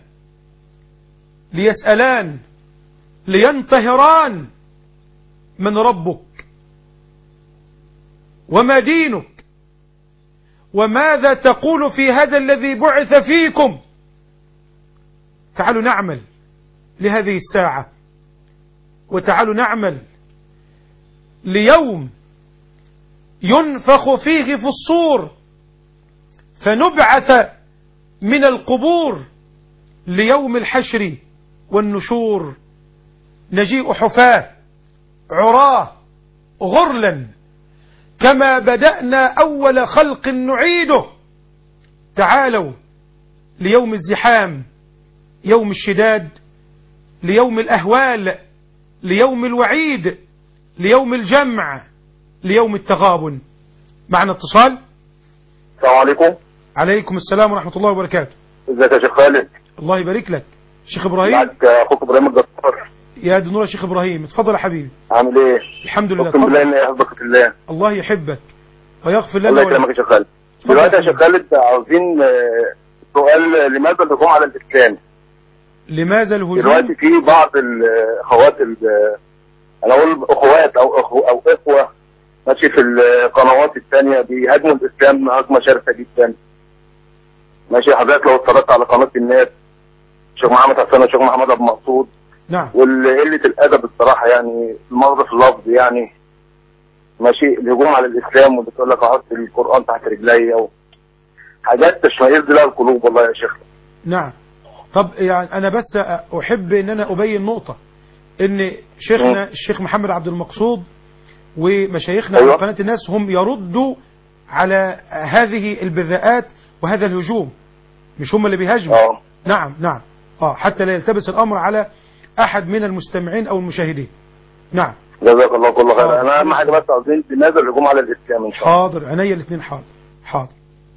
ليسألان لينتهران: من ربك؟ وما دينك؟ وماذا تقول في هذا الذي بعث فيكم؟ تعالوا نعمل لهذه الساعة، وتعالوا نعمل ليوم ينفخ فيه في الصور فنبعث من القبور ليوم الحشر والنشور. نجيء حفاة عراه غرلا كما بدأنا أول خلق نعيده. تعالوا ليوم الزحام، يوم الشداد، ليوم الأهوال، ليوم الوعيد، ليوم الجمع، ليوم التغابن. معنا اتصال. السلام عليكم. عليكم السلام ورحمة الله وبركاته. ازيك يا شيخ خالد؟ الله يبارك لك. شيخ إبراهيم. معك أخوك إبراهيم الجبار. يا دي نور يا شيخ إبراهيم، اتفضل يا حبيبي. عامل إيه؟ الحمد لله. أقسم بالله إني يحبك في الله. الله يحبك ويغفر لنا. الله يكرمك يا شيخ خالد. دلوقتي يا شيخ خالد عاوزين سؤال: لماذا الهجوم على الإسلام؟ لماذا الهجوم؟ دلوقتي في بعض الأخوات، أنا أقول أخوات أو أخو أو إخوة ماشي في القنوات الثانية بيهاجموا الإسلام هجمة شرسة جدا. ماشي حضرتك لو اتفرجت على قناة الناس الشيخ محمد حسن والشيخ محمد أبو مقصود، نعم، وقلة الأدب الصراحة يعني المغرب في اللفظ يعني ماشي، الهجوم على الإسلام واللي تقول لك أحط القرآن تحت رجلي أو حاجات تشمئز لها القلوب والله يا شيخ. نعم. طب يعني أنا بس أحب أن أنا أبين نقطة، أن شيخنا م. الشيخ محمد عبد المقصود ومشايخنا أيوة. على قناة الناس هم يردوا على هذه البذاءات وهذا الهجوم، مش هم اللي بيهاجموا. أوه. نعم نعم اه حتى لا يلتبس الأمر على أحد من المستمعين أو المشاهدين. نعم جزاك الله كل خير. أنا أهم حاجة بس عاوزين لماذا الهجوم على الإسلام إن شاء الله. حاضر عينيا الاثنين. حاضر حاضر.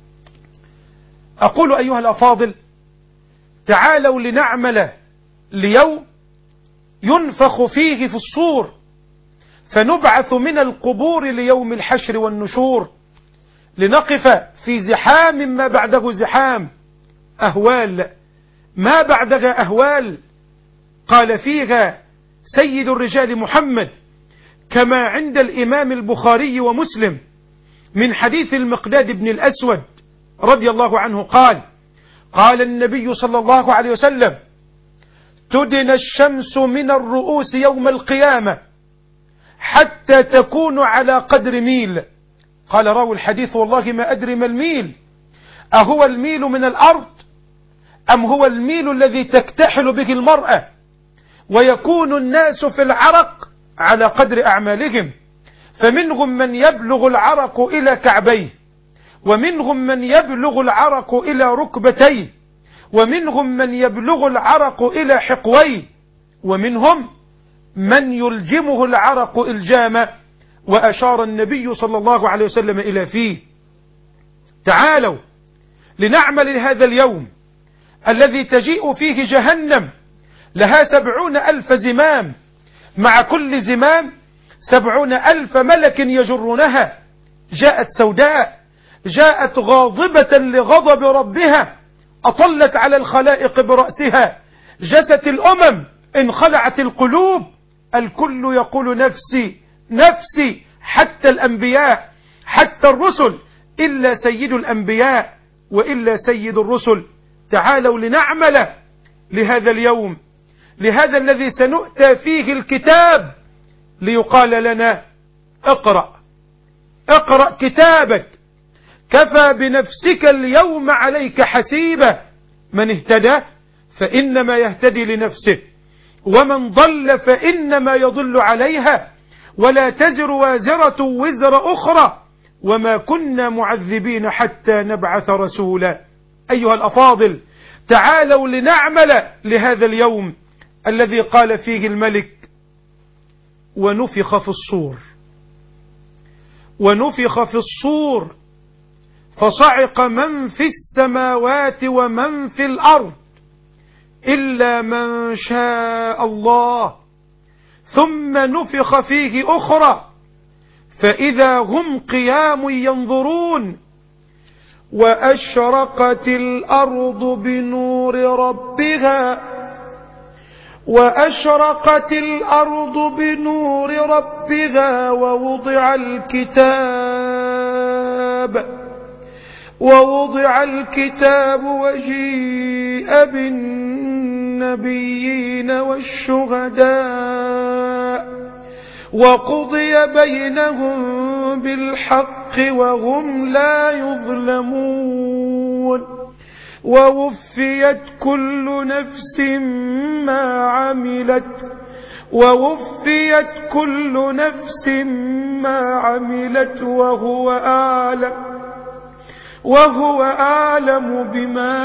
أقول أيها الأفاضل: تعالوا لنعمل ليوم ينفخ فيه في الصور فنبعث من القبور ليوم الحشر والنشور، لنقف في زحام ما بعده زحام، أهوال ما بعدها أهوال. قال فيها سيد الرجال محمد كما عند الإمام البخاري ومسلم من حديث المقداد بن الأسود رضي الله عنه قال: قال النبي صلى الله عليه وسلم: تدن الشمس من الرؤوس يوم القيامة حتى تكون على قدر ميل. قال راوي الحديث: والله ما أدري ما الميل، أهو الميل من الأرض أم هو الميل الذي تكتحل به المرأة؟ ويكون الناس في العرق على قدر أعمالهم، فمنهم من يبلغ العرق إلى كعبيه، ومنهم من يبلغ العرق إلى ركبتيه، ومنهم من يبلغ العرق إلى حقويه، ومنهم من يلجمه العرق إلجاما. وأشار النبي صلى الله عليه وسلم إلى فيه. تعالوا لنعمل هذا اليوم الذي تجيء فيه جهنم لها سبعون ألف زمام، مع كل زمام سبعون ألف ملك يجرونها، جاءت سوداء، جاءت غاضبة لغضب ربها، أطلت على الخلائق برأسها، جست الأمم، انخلعت القلوب، الكل يقول نفسي نفسي، حتى الأنبياء، حتى الرسل، إلا سيد الأنبياء وإلا سيد الرسل. تعالوا لنعمل لهذا اليوم، لهذا الذي سنؤتى فيه الكتاب، ليقال لنا اقرأ اقرأ كتابك كفى بنفسك اليوم عليك حسيبا، من اهتدى فإنما يهتدي لنفسه، ومن ضل فإنما يضل عليها، ولا تزر وازرة وزر أخرى، وما كنا معذبين حتى نبعث رسولا. أيها الأفاضل، تعالوا لنعمل لهذا اليوم الذي قال فيه الملك ونفخ في الصور، ونفخ في الصور فصعق من في السماوات ومن في الأرض إلا من شاء الله، ثم نفخ فيه أخرى فإذا هم قيام ينظرون، وأشرقت الأرض بنور ربها وأشرقت الأرض بنور ربها ووضع الكتاب ووضع الكتاب وجيء بالنبيين والشهداء وقضي بينهم بالحق وهم لا يظلمون، ووفيت كل نفس ما عملت ووفيت كل نفس ما عملت وهو أعلم وهو أعلم بما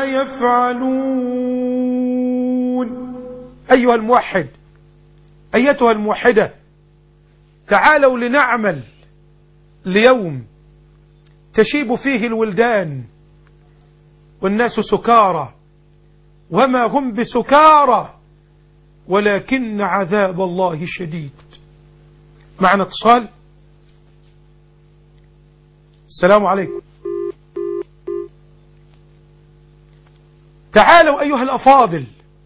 يفعلون. أيها الموحد، أيتها الموحدة، تعالوا لنعمل ليوم تشيب فيه الولدان والناس سكارى، وما هم بسكارى ولكن عذاب الله شديد. معنا اتصال. السلام عليكم. تعالوا أيها الأفاضل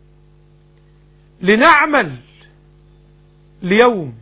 لنعمل ليوم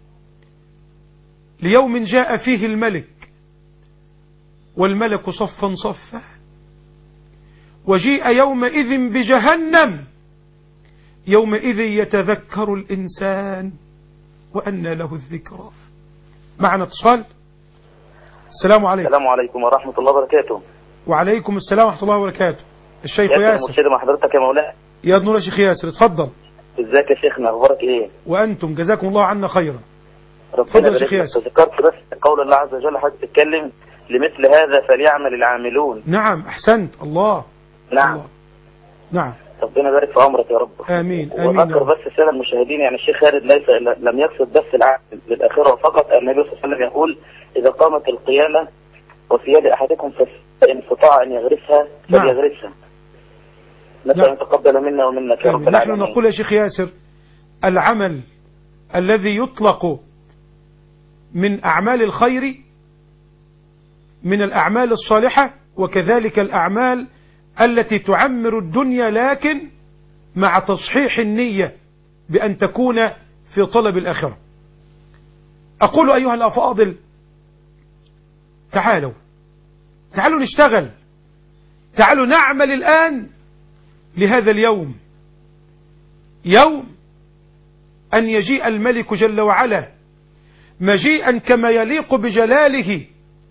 ليوم جاء فيه الملك والملك صفا صفا، وجيء يومئذ بجهنم، يومئذ يتذكر الإنسان وأنى له الذكرى. معنا اتصال. السلام عليكم. السلام عليكم ورحمة الله وبركاته. وعليكم السلام ورحمة الله وبركاته. الشيخ ياسر ياسر مرشد مع حضرتك يا مولانا. يا نور يا شيخ ياسر، اتفضل. ازيك يا شيخنا، اخبارك ايه؟ وأنتم جزاكم الله عنا خيرا. ربنا يبارك لك. تذكرت بس قول الله عز وجل حضرتك تتكلم لمثل هذا فليعمل العاملون. نعم أحسنت. الله. نعم الله. نعم. ربنا يبارك في عمرك يا رب. آمين آمين. وأذكر بس السادة المشاهدين، يعني الشيخ خالد ليس لم يقصد بس العمل للآخرة فقط. النبي صلى الله عليه وسلم يقول إذا قامت القيامة وفي يد أحدكم فإن استطاع أن يغرسها فليغرسها. نسأل أن يتقبل منا ومنك يا رب العالمين. نحن نقول يا شيخ ياسر العمل الذي يطلق من أعمال الخير من الأعمال الصالحة، وكذلك الأعمال التي تعمر الدنيا لكن مع تصحيح النية بأن تكون في طلب الآخرة. أقول أيها الأفاضل تعالوا تعالوا نشتغل، تعالوا نعمل الآن لهذا اليوم، يوم أن يجيء الملك جل وعلا مجيئا كما يليق بجلاله،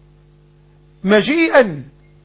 مجيئا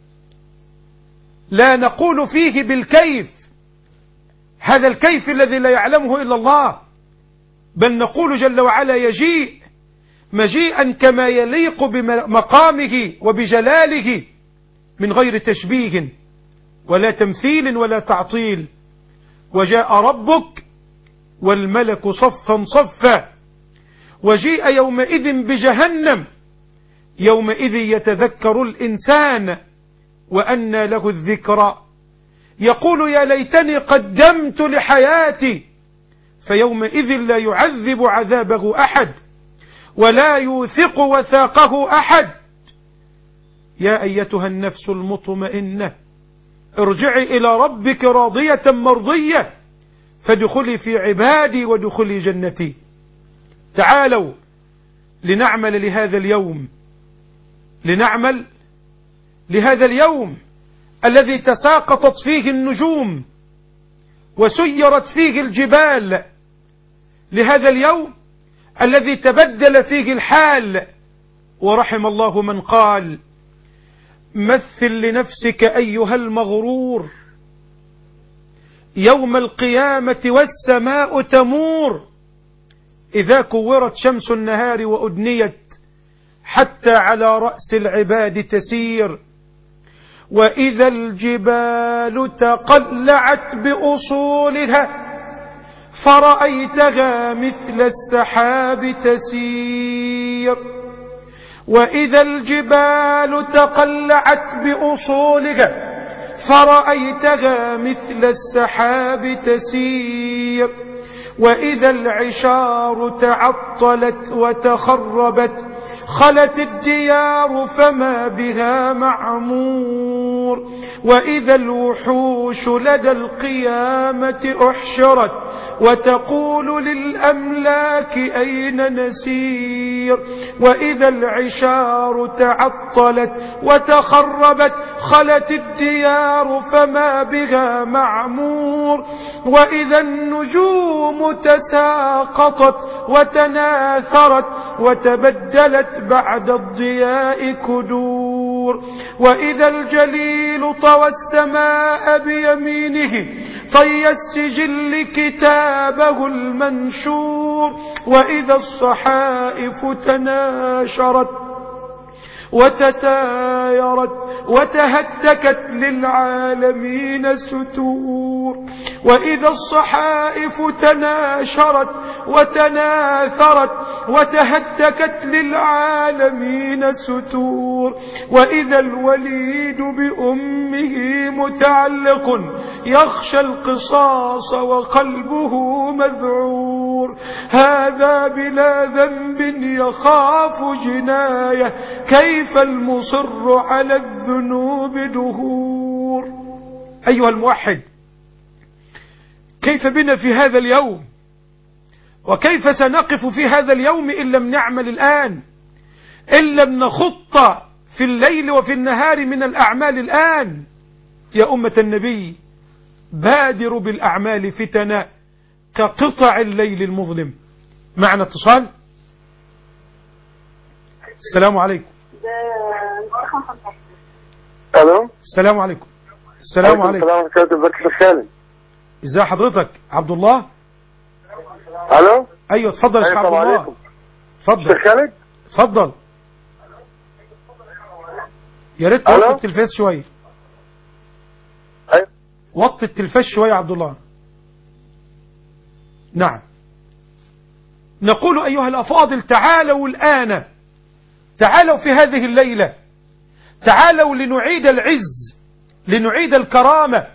لا نقول فيه بالكيف، هذا الكيف الذي لا يعلمه إلا الله، بل نقول جل وعلا يجيء مجيئا كما يليق بمقامه وبجلاله من غير تشبيه ولا تمثيل ولا تعطيل. وجاء ربك والملك صفا صفا، وجيء يومئذ بجهنم، يومئذ يتذكر الإنسان وأنى له الذكرى، يقول يا ليتني قدمت لحياتي، فيومئذ لا يعذب عذابه أحد ولا يوثق وثاقه أحد. يا أيتها النفس المطمئنة ارجعي إلى ربك راضية مرضية فادخلي في عبادي وادخلي جنتي. تعالوا لنعمل لهذا اليوم، لنعمل لهذا اليوم الذي تساقطت فيه النجوم وسيرت فيه الجبال، لهذا اليوم الذي تبدل فيه الحال. ورحم الله من قال: مثل لنفسك أيها المغرور يوم القيامة والسماء تمور، إذا كورت شمس النهار وأدنيت حتى على رأس العباد تسير، وإذا الجبال تقلعت بأصولها فرأيتها مثل السحاب تسير، وإذا الجبال تقلعت بأصولها فرأيتها مثل السحاب تسير، وإذا العشار تعطلت وتخربت خلت الديار فما بها معمور، وإذا الوحوش لدى القيامة أحشرت وتقول للأملاك أين نسير، وإذا العشار تعطلت وتخربت خلت الديار فما بها معمور، وإذا النجوم تساقطت وتناثرت وتبدلت بعد الضياء كدور، وإذا الجليل طوى السماء بيمينه طي السجل كتابه المنشور، وإذا الصحائف تناشرت وتتايرت وتهتكت للعالمين ستور، وإذا الصحائف تناشرت وتناثرت وتهتكت للعالمين ستور، وإذا الوليد بأمه متعلق يخشى القصاص وقلبه مذعور، هذا بلا ذنب يخاف جناية كيف المصر على الذنوب دهور. أيها الموحد، كيف بنا في هذا اليوم؟ وكيف سنقف في هذا اليوم إن لم نعمل الآن، إن لم نخط في الليل وفي النهار من الأعمال الآن؟ يا أمة النبي، بادروا بالأعمال فتنا كقطع الليل المظلم. معنا اتصال. السلام عليكم. الو السلام عليكم. السلام عليكم. السلام عليكم. ازي حضرتك؟ عبد الله. الو ايوه اتفضل يا شيخ عبد الله. اتفضل شيخ خالد. اتفضل. يا ريت توطي التلفاز شويه. ايوه وطي التلفاز شويه يا عبد الله. نعم. نقول أيها الأفاضل، تعالوا الآن، تعالوا في هذه الليلة، تعالوا لنعيد العز، لنعيد الكرامة،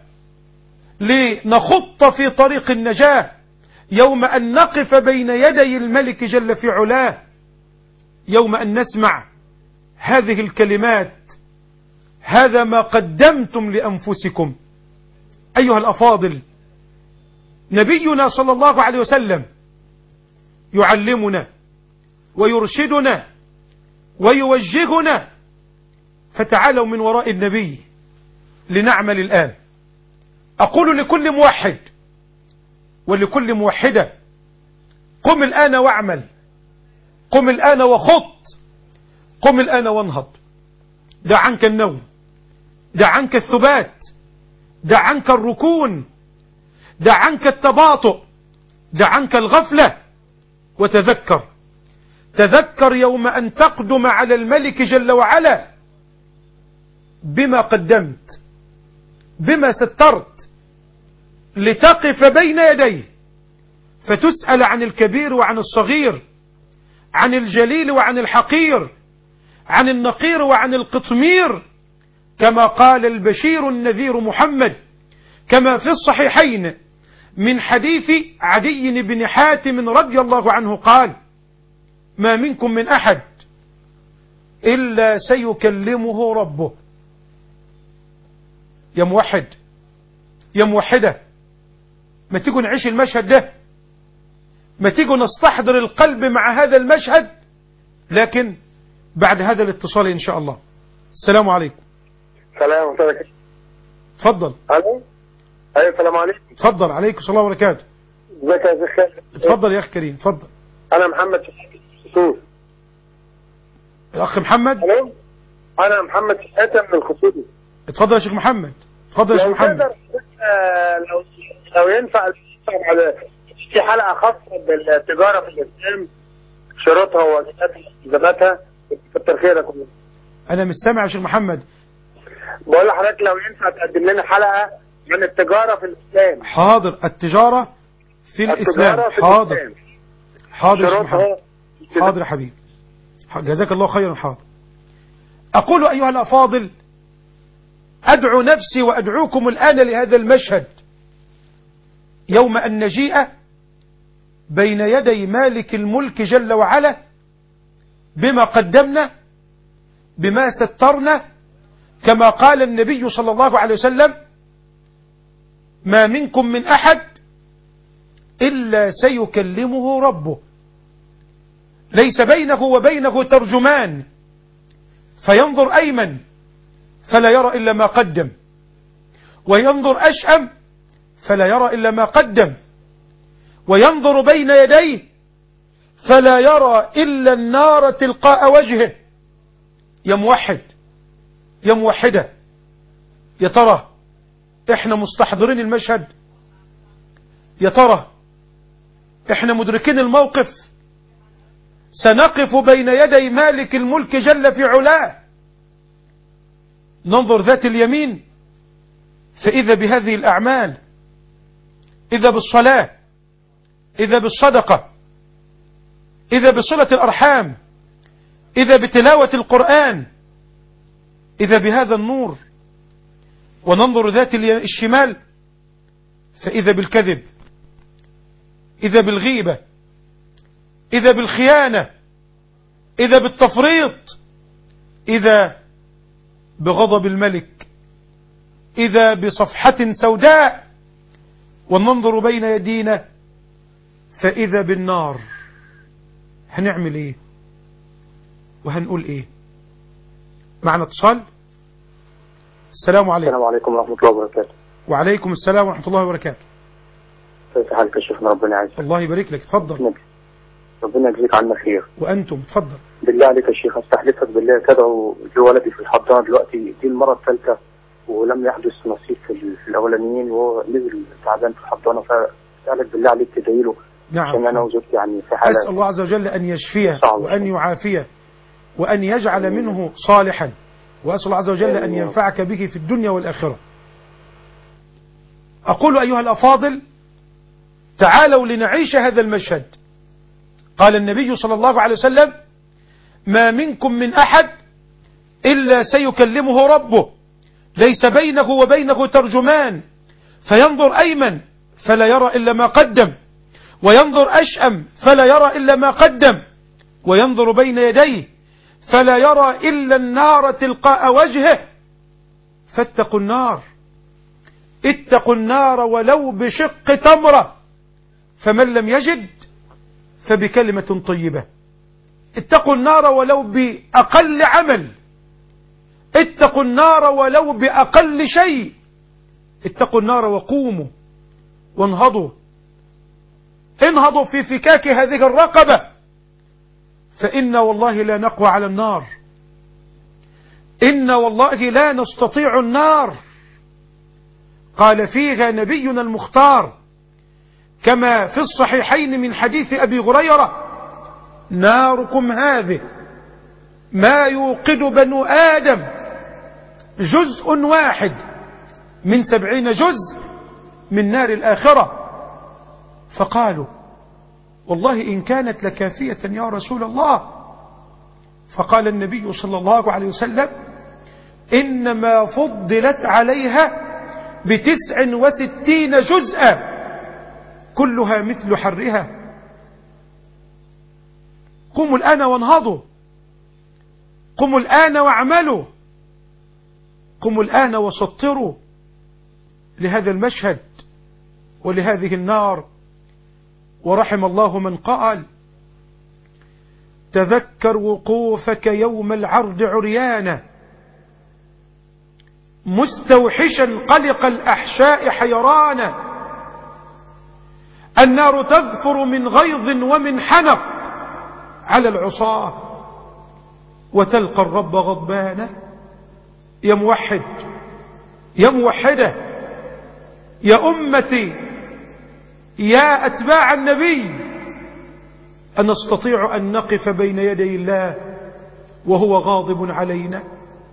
لنخط في طريق النجاة يوم أن نقف بين يدي الملك جل في علاه، يوم أن نسمع هذه الكلمات: هذا ما قدمتم لأنفسكم. أيها الأفاضل، نبينا صلى الله عليه وسلم يعلمنا ويرشدنا ويوجهنا، فتعالوا من وراء النبي لنعمل الآن. أقول لكل موحد ولكل موحدة: قم الآن واعمل، قم الآن وخط، قم الآن وانهض. دع عنك النوم، دع عنك الثبات، دع عنك الركون، دع عنك التباطؤ، دع عنك الغفلة، وتذكر، تذكر يوم أن تقدم على الملك جل وعلا بما قدمت، بما سترت، لتقف بين يديه فتسأل عن الكبير وعن الصغير، عن الجليل وعن الحقير، عن النقير وعن القطمير، كما قال البشير النذير محمد، كما في الصحيحين من حديث عدي بن حاتم رضي الله عنه قال: ما منكم من أحد إلا سيكلمه ربه. يا موحد يا موحدة، ما تيجوا نعيش المشهد ده، ما تيجوا نستحضر القلب مع هذا المشهد، لكن بعد هذا الاتصال إن شاء الله. السلام عليكم. سلام عليكم. تفضل. الو. ايوه السلام عليكم. تفضل. عليكم السلام وبركاته. ازيك يا شيخ خالد؟ تفضل يا اخ كريم. تفضل. انا محمد شحاتة. الاخ محمد. الو. انا محمد شحاتة من الخصوصي. اتفضل يا شيخ محمد. اتفضل يا شيخ محمد. لو لو لو ينفع في حلقه خاصه بالتجاره في الاسلام، شروطها وواجباتها، كتر خيرك. انا مش سامع يا شيخ محمد. بقول لحضرتك لو ينفع تقدم لنا حلقه عن التجاره في الاسلام. حاضر. التجاره في الاسلام. في حاضر. الإسلام. حاضر يا شيخ محمد. حاضر يا حبيبي. جزاك الله خيرا. حاضر. اقول ايها الافاضل، ادعو نفسي وادعوكم الان لهذا المشهد، يوم ان نجيء بين يدي مالك الملك جل وعلا بما قدمنا، بما سترنا، كما قال النبي صلى الله عليه وسلم: ما منكم من أحد إلا سيكلمه ربه، ليس بينه وبينه ترجمان، فينظر أيمن فلا يرى إلا ما قدم، وينظر أشأم فلا يرى إلا ما قدم، وينظر بين يديه فلا يرى إلا النار تلقاء وجهه. يا موحد يا موحدة، يا ترى احنا مستحضرين المشهد؟ يا ترى احنا مدركين الموقف؟ سنقف بين يدي مالك الملك جل في علاه، ننظر ذات اليمين فإذا بهذه الأعمال، إذا بالصلاة، إذا بالصدقة، إذا بصلة الأرحام، إذا بتلاوة القرآن، إذا بهذا النور. وننظر ذات الشمال فإذا بالكذب، إذا بالغيبة، إذا بالخيانة، إذا بالتفريط، إذا بغضب الملك، إذا بصفحة سوداء. وننظر بين يدينا فإذا بالنار. هنعمل إيه وهنقول إيه؟ معنا اتصال. السلام عليكم. السلام عليكم ورحمة الله وبركاته. وعليكم السلام ورحمة الله وبركاته. كيف حالك يا شيخنا؟ ربنا يعزك. الله يبارك لك. تفضل. ربنا يجزيك عنا خير. وأنتم. تفضل. بالله عليك يا شيخ، استحلفك بالله، تدعو لولدي في الحضانة دلوقتي، دي المرة الثالثة ولم يحدث نصيب في, في الأولانيين، وهو نزل تعبان في الحضانة، فسألك بالله عليك تدعي له. نعم. عشان أنا وزوجتي يعني في حالة. أسأل الله عز وجل أن يشفيه وأن يعافيه وأن يجعل منه صالحا، وأسأل الله عز وجل أن ينفعك به في الدنيا والآخرة. أقول أيها الأفاضل، تعالوا لنعيش هذا المشهد. قال النبي صلى الله عليه وسلم: ما منكم من أحد إلا سيكلمه ربه، ليس بينه وبينه ترجمان، فينظر أيمن فلا يرى إلا ما قدم، وينظر أشأم فلا يرى إلا ما قدم، وينظر بين يديه فلا يرى إلا النار تلقاء وجهه. فاتقوا النار، اتقوا النار ولو بشق تمرة، فمن لم يجد فبكلمة طيبة. اتقوا النار ولو بأقل عمل، اتقوا النار ولو بأقل شيء. اتقوا النار وقوموا وانهضوا، انهضوا في فكاك هذه الرقبة، فإن والله لا نقوى على النار، إن والله لا نستطيع النار. قال فيها نبينا المختار كما في الصحيحين من حديث أبي هريرة: ناركم هذه ما يوقد بنو آدم جزء واحد من سبعين جزء من نار الآخرة. فقالوا: والله إن كانت لكافية يا رسول الله. فقال النبي صلى الله عليه وسلم: إنما فضلت عليها بتسع وستين جزءا كلها مثل حرها. قوموا الآن وانهضوا، قوموا الآن واعملوا، قوموا الآن وسطروا لهذا المشهد ولهذه النار. ورحم الله من قال: تذكر وقوفك يوم العرض عريانا مستوحشا قلق الأحشاء حيرانا، النار تذكر من غيظ ومن حنق على العصاة وتلقى الرب غضبانا. يا موحد، يا موحدة، يا أمتي، يا أتباع النبي، أنستطيع أن نقف بين يدي الله وهو غاضب علينا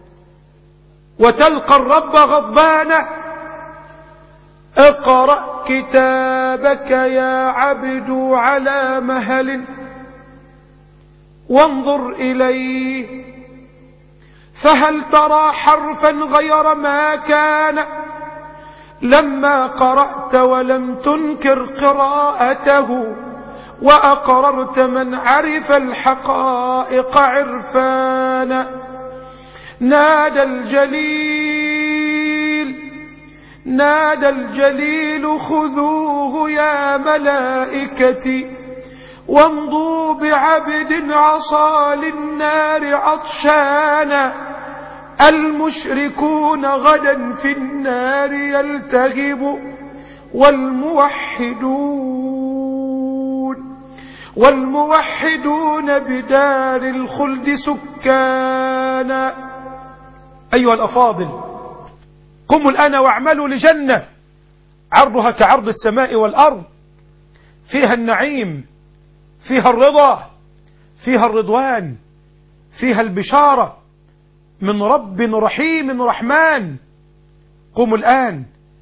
وتلقى الرب غضبانا؟ اقرأ كتابك يا عبد على مهل وانظر إليه، فهل ترى حرفا غير ما كان لما قرأت ولم تنكر قراءته وأقررت من عرف الحقائق عرفانا. نادى الجليل نادى الجليل خذوه يا ملائكتي وامضوا بعبد عصى للنار عطشانا، المشركون غدا في النار يلتهب والموحدون والموحدون بدار الخلد سكانا. أيها الأفاضل، قموا الآن واعملوا لجنة عرضها كعرض السماء والأرض، فيها النعيم، فيها الرضا، فيها الرضوان، فيها البشارة من رب رحيم رحمن. قوموا الآن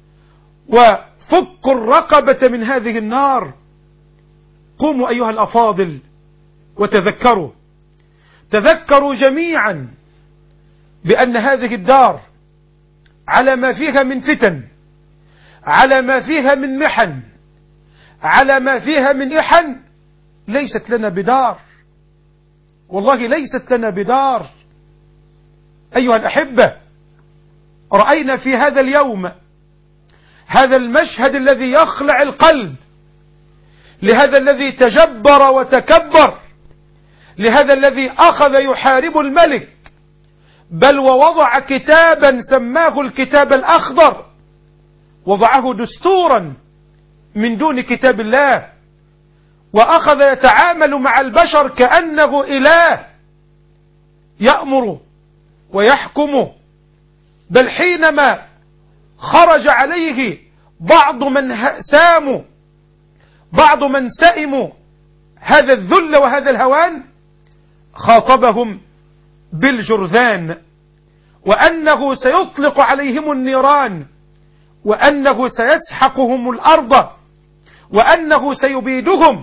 وفكوا الرقبة من هذه النار. قوموا أيها الأفاضل وتذكروا تذكروا جميعا بأن هذه الدار على ما فيها من فتن، على ما فيها من محن، على ما فيها من إحن، ليست لنا بدار، والله ليست لنا بدار. أيها الأحبة، رأينا في هذا اليوم هذا المشهد الذي يخلع القلب، لهذا الذي تجبر وتكبر، لهذا الذي أخذ يحارب الملك، بل ووضع كتابا سماه الكتاب الأخضر، وضعه دستورا من دون كتاب الله، وأخذ يتعامل مع البشر كأنه إله يأمر ويحكم. بل حينما خرج عليه بعض من ساموا بعض من سئموا هذا الذل وهذا الهوان، خاطبهم بالجرذان، وأنه سيطلق عليهم النيران، وأنه سيسحقهم الأرض، وأنه سيبيدهم.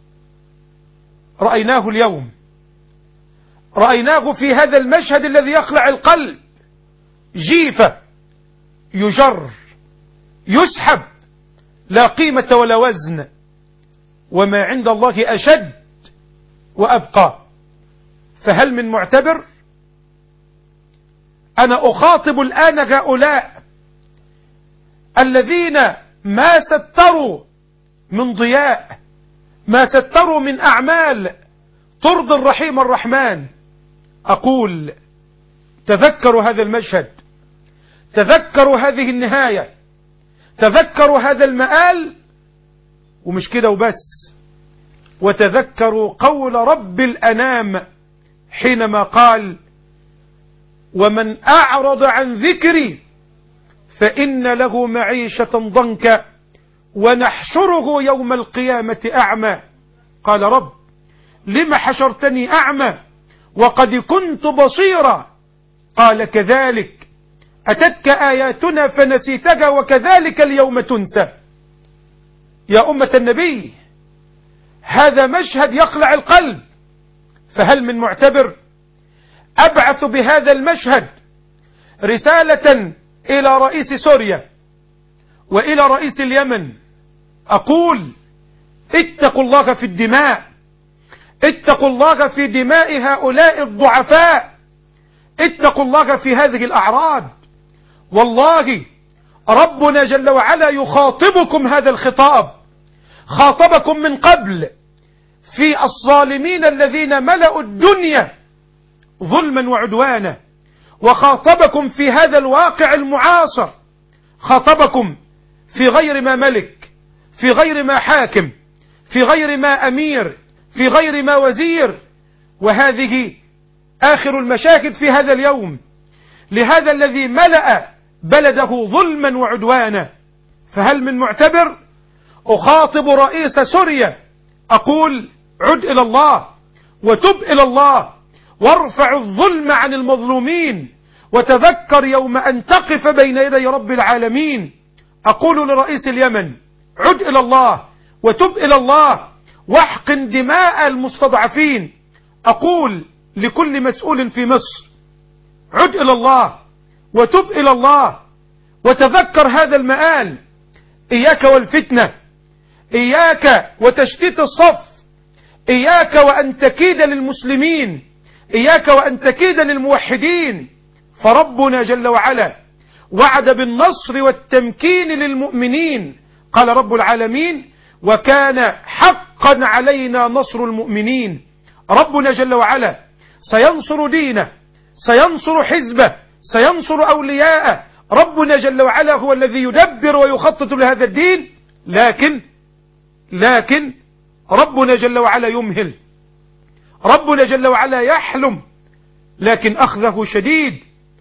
رأيناه اليوم، رأيناه في هذا المشهد الذي يخلع القلب، جيفة يجر يسحب، لا قيمة ولا وزن، وما عند الله أشد وأبقى. فهل من معتبر؟ أنا أخاطب الآن هؤلاء الذين ما ستروا من ضياء، ما ستروا من أعمال ترضي الرحيم الرحمن. أقول تذكروا هذا المشهد، تذكروا هذه النهاية، تذكروا هذا المآل، ومش كده وبس، وتذكروا قول رب الأنام حينما قال: ومن أعرض عن ذكري فإن له معيشة ضنكا ونحشره يوم القيامة أعمى. قال: رب لم حشرتني أعمى وقد كنت بصيرا؟ قال: كذلك أتتك آياتنا فنسيتها وكذلك اليوم تنسى. يا أمة النبي، هذا مشهد يخلع القلب، فهل من معتبر؟ أبعث بهذا المشهد رسالة إلى رئيس سوريا وإلى رئيس اليمن، أقول: اتقوا الله في الدماء، اتقوا الله في دماء هؤلاء الضعفاء، اتقوا الله في هذه الأعراض. والله ربنا جل وعلا يخاطبكم هذا الخطاب، خاطبكم من قبل في الظالمين الذين ملأوا الدنيا ظلما وعدوانا، وخاطبكم في هذا الواقع المعاصر، خاطبكم في غير ما ملك، في غير ما حاكم، في غير ما أمير، في غير ما وزير. وهذه آخر المشاكل في هذا اليوم لهذا الذي ملأ بلده ظلما وعدوانا. فهل من معتبر؟ أخاطب رئيس سوريا أقول: عد إلى الله وتب إلى الله وارفع الظلم عن المظلومين، وتذكر يوم أن تقف بين يدي رب العالمين. أقول لرئيس اليمن: عد إلى الله وتب إلى الله واحقن دماء المستضعفين. أقول لكل مسؤول في مصر: عد إلى الله وتب إلى الله وتذكر هذا المآل. إياك والفتنة، إياك وتشتيت الصف، إياك وأن تكيد للمسلمين، إياك وأن تكيد للموحدين. فربنا جل وعلا وعد بالنصر والتمكين للمؤمنين. قال رب العالمين: وكان حقا علينا نصر المؤمنين. ربنا جل وعلا سينصر دينه، سينصر حزبه، سينصر أولياءه. ربنا جل وعلا هو الذي يدبر ويخطط لهذا الدين. لكن لكن ربنا جل وعلا يمهل، ربنا جل وعلا يحلم، لكن أخذه شديد.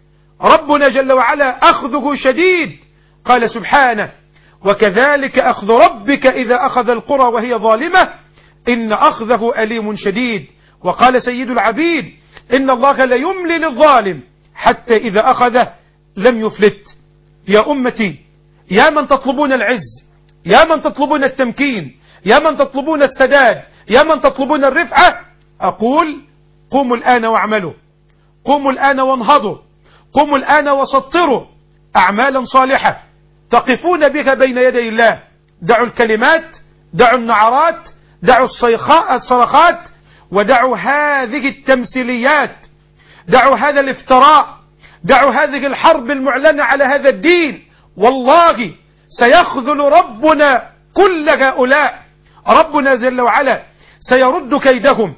ربنا جل وعلا أخذه شديد. قال سبحانه: وكذلك أخذ ربك إذا أخذ القرى وهي ظالمة إن أخذه أليم شديد. وقال سيد العبيد: إن الله ليملي للظالم حتى إذا أخذه لم يفلت. يا أمتي، يا من تطلبون العز، يا من تطلبون التمكين، يا من تطلبون السداد، يا من تطلبون الرفعة، أقول: قوموا الآن واعملوا، قوموا الآن وانهضوا، قوموا الآن وسطروا أعمالا صالحة تقفون بها بين يدي الله. دعوا الكلمات، دعوا النعرات، دعوا الصرخات، ودعوا هذه التمثيليات، دعوا هذا الافتراء، دعوا هذه الحرب المعلنة على هذا الدين. والله سيخذل ربنا كل هؤلاء. ربنا جل وعلا سيرد كيدهم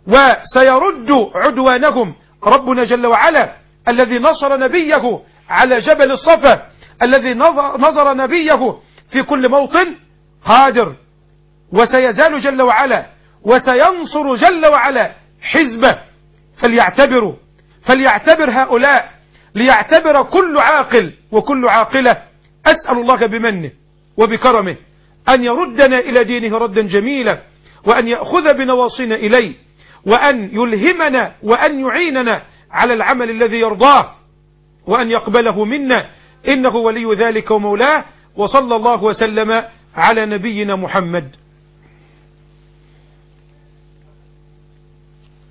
وسيرد عدوانهم. ربنا جل وعلا الذي نصر نبيه على جبل الصفا، الذي نظر نبيه في كل موطن، قادر وسيزال جل وعلا وسينصر جل وعلا حزبه. فليعتبروا، فليعتبر هؤلاء، ليعتبر كل عاقل وكل عاقلة. أسأل الله بمنه وبكرمه أن يردنا إلى دينه ردا جميلا، وأن يأخذ بنواصينا إليه، وأن يلهمنا وأن يعيننا على العمل الذي يرضاه، وأن يقبله منا، إنه ولي ذلك ومولاه. وصلى الله وسلم على نبينا محمد.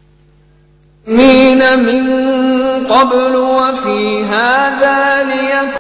مين من قبل وفي هذا ليكون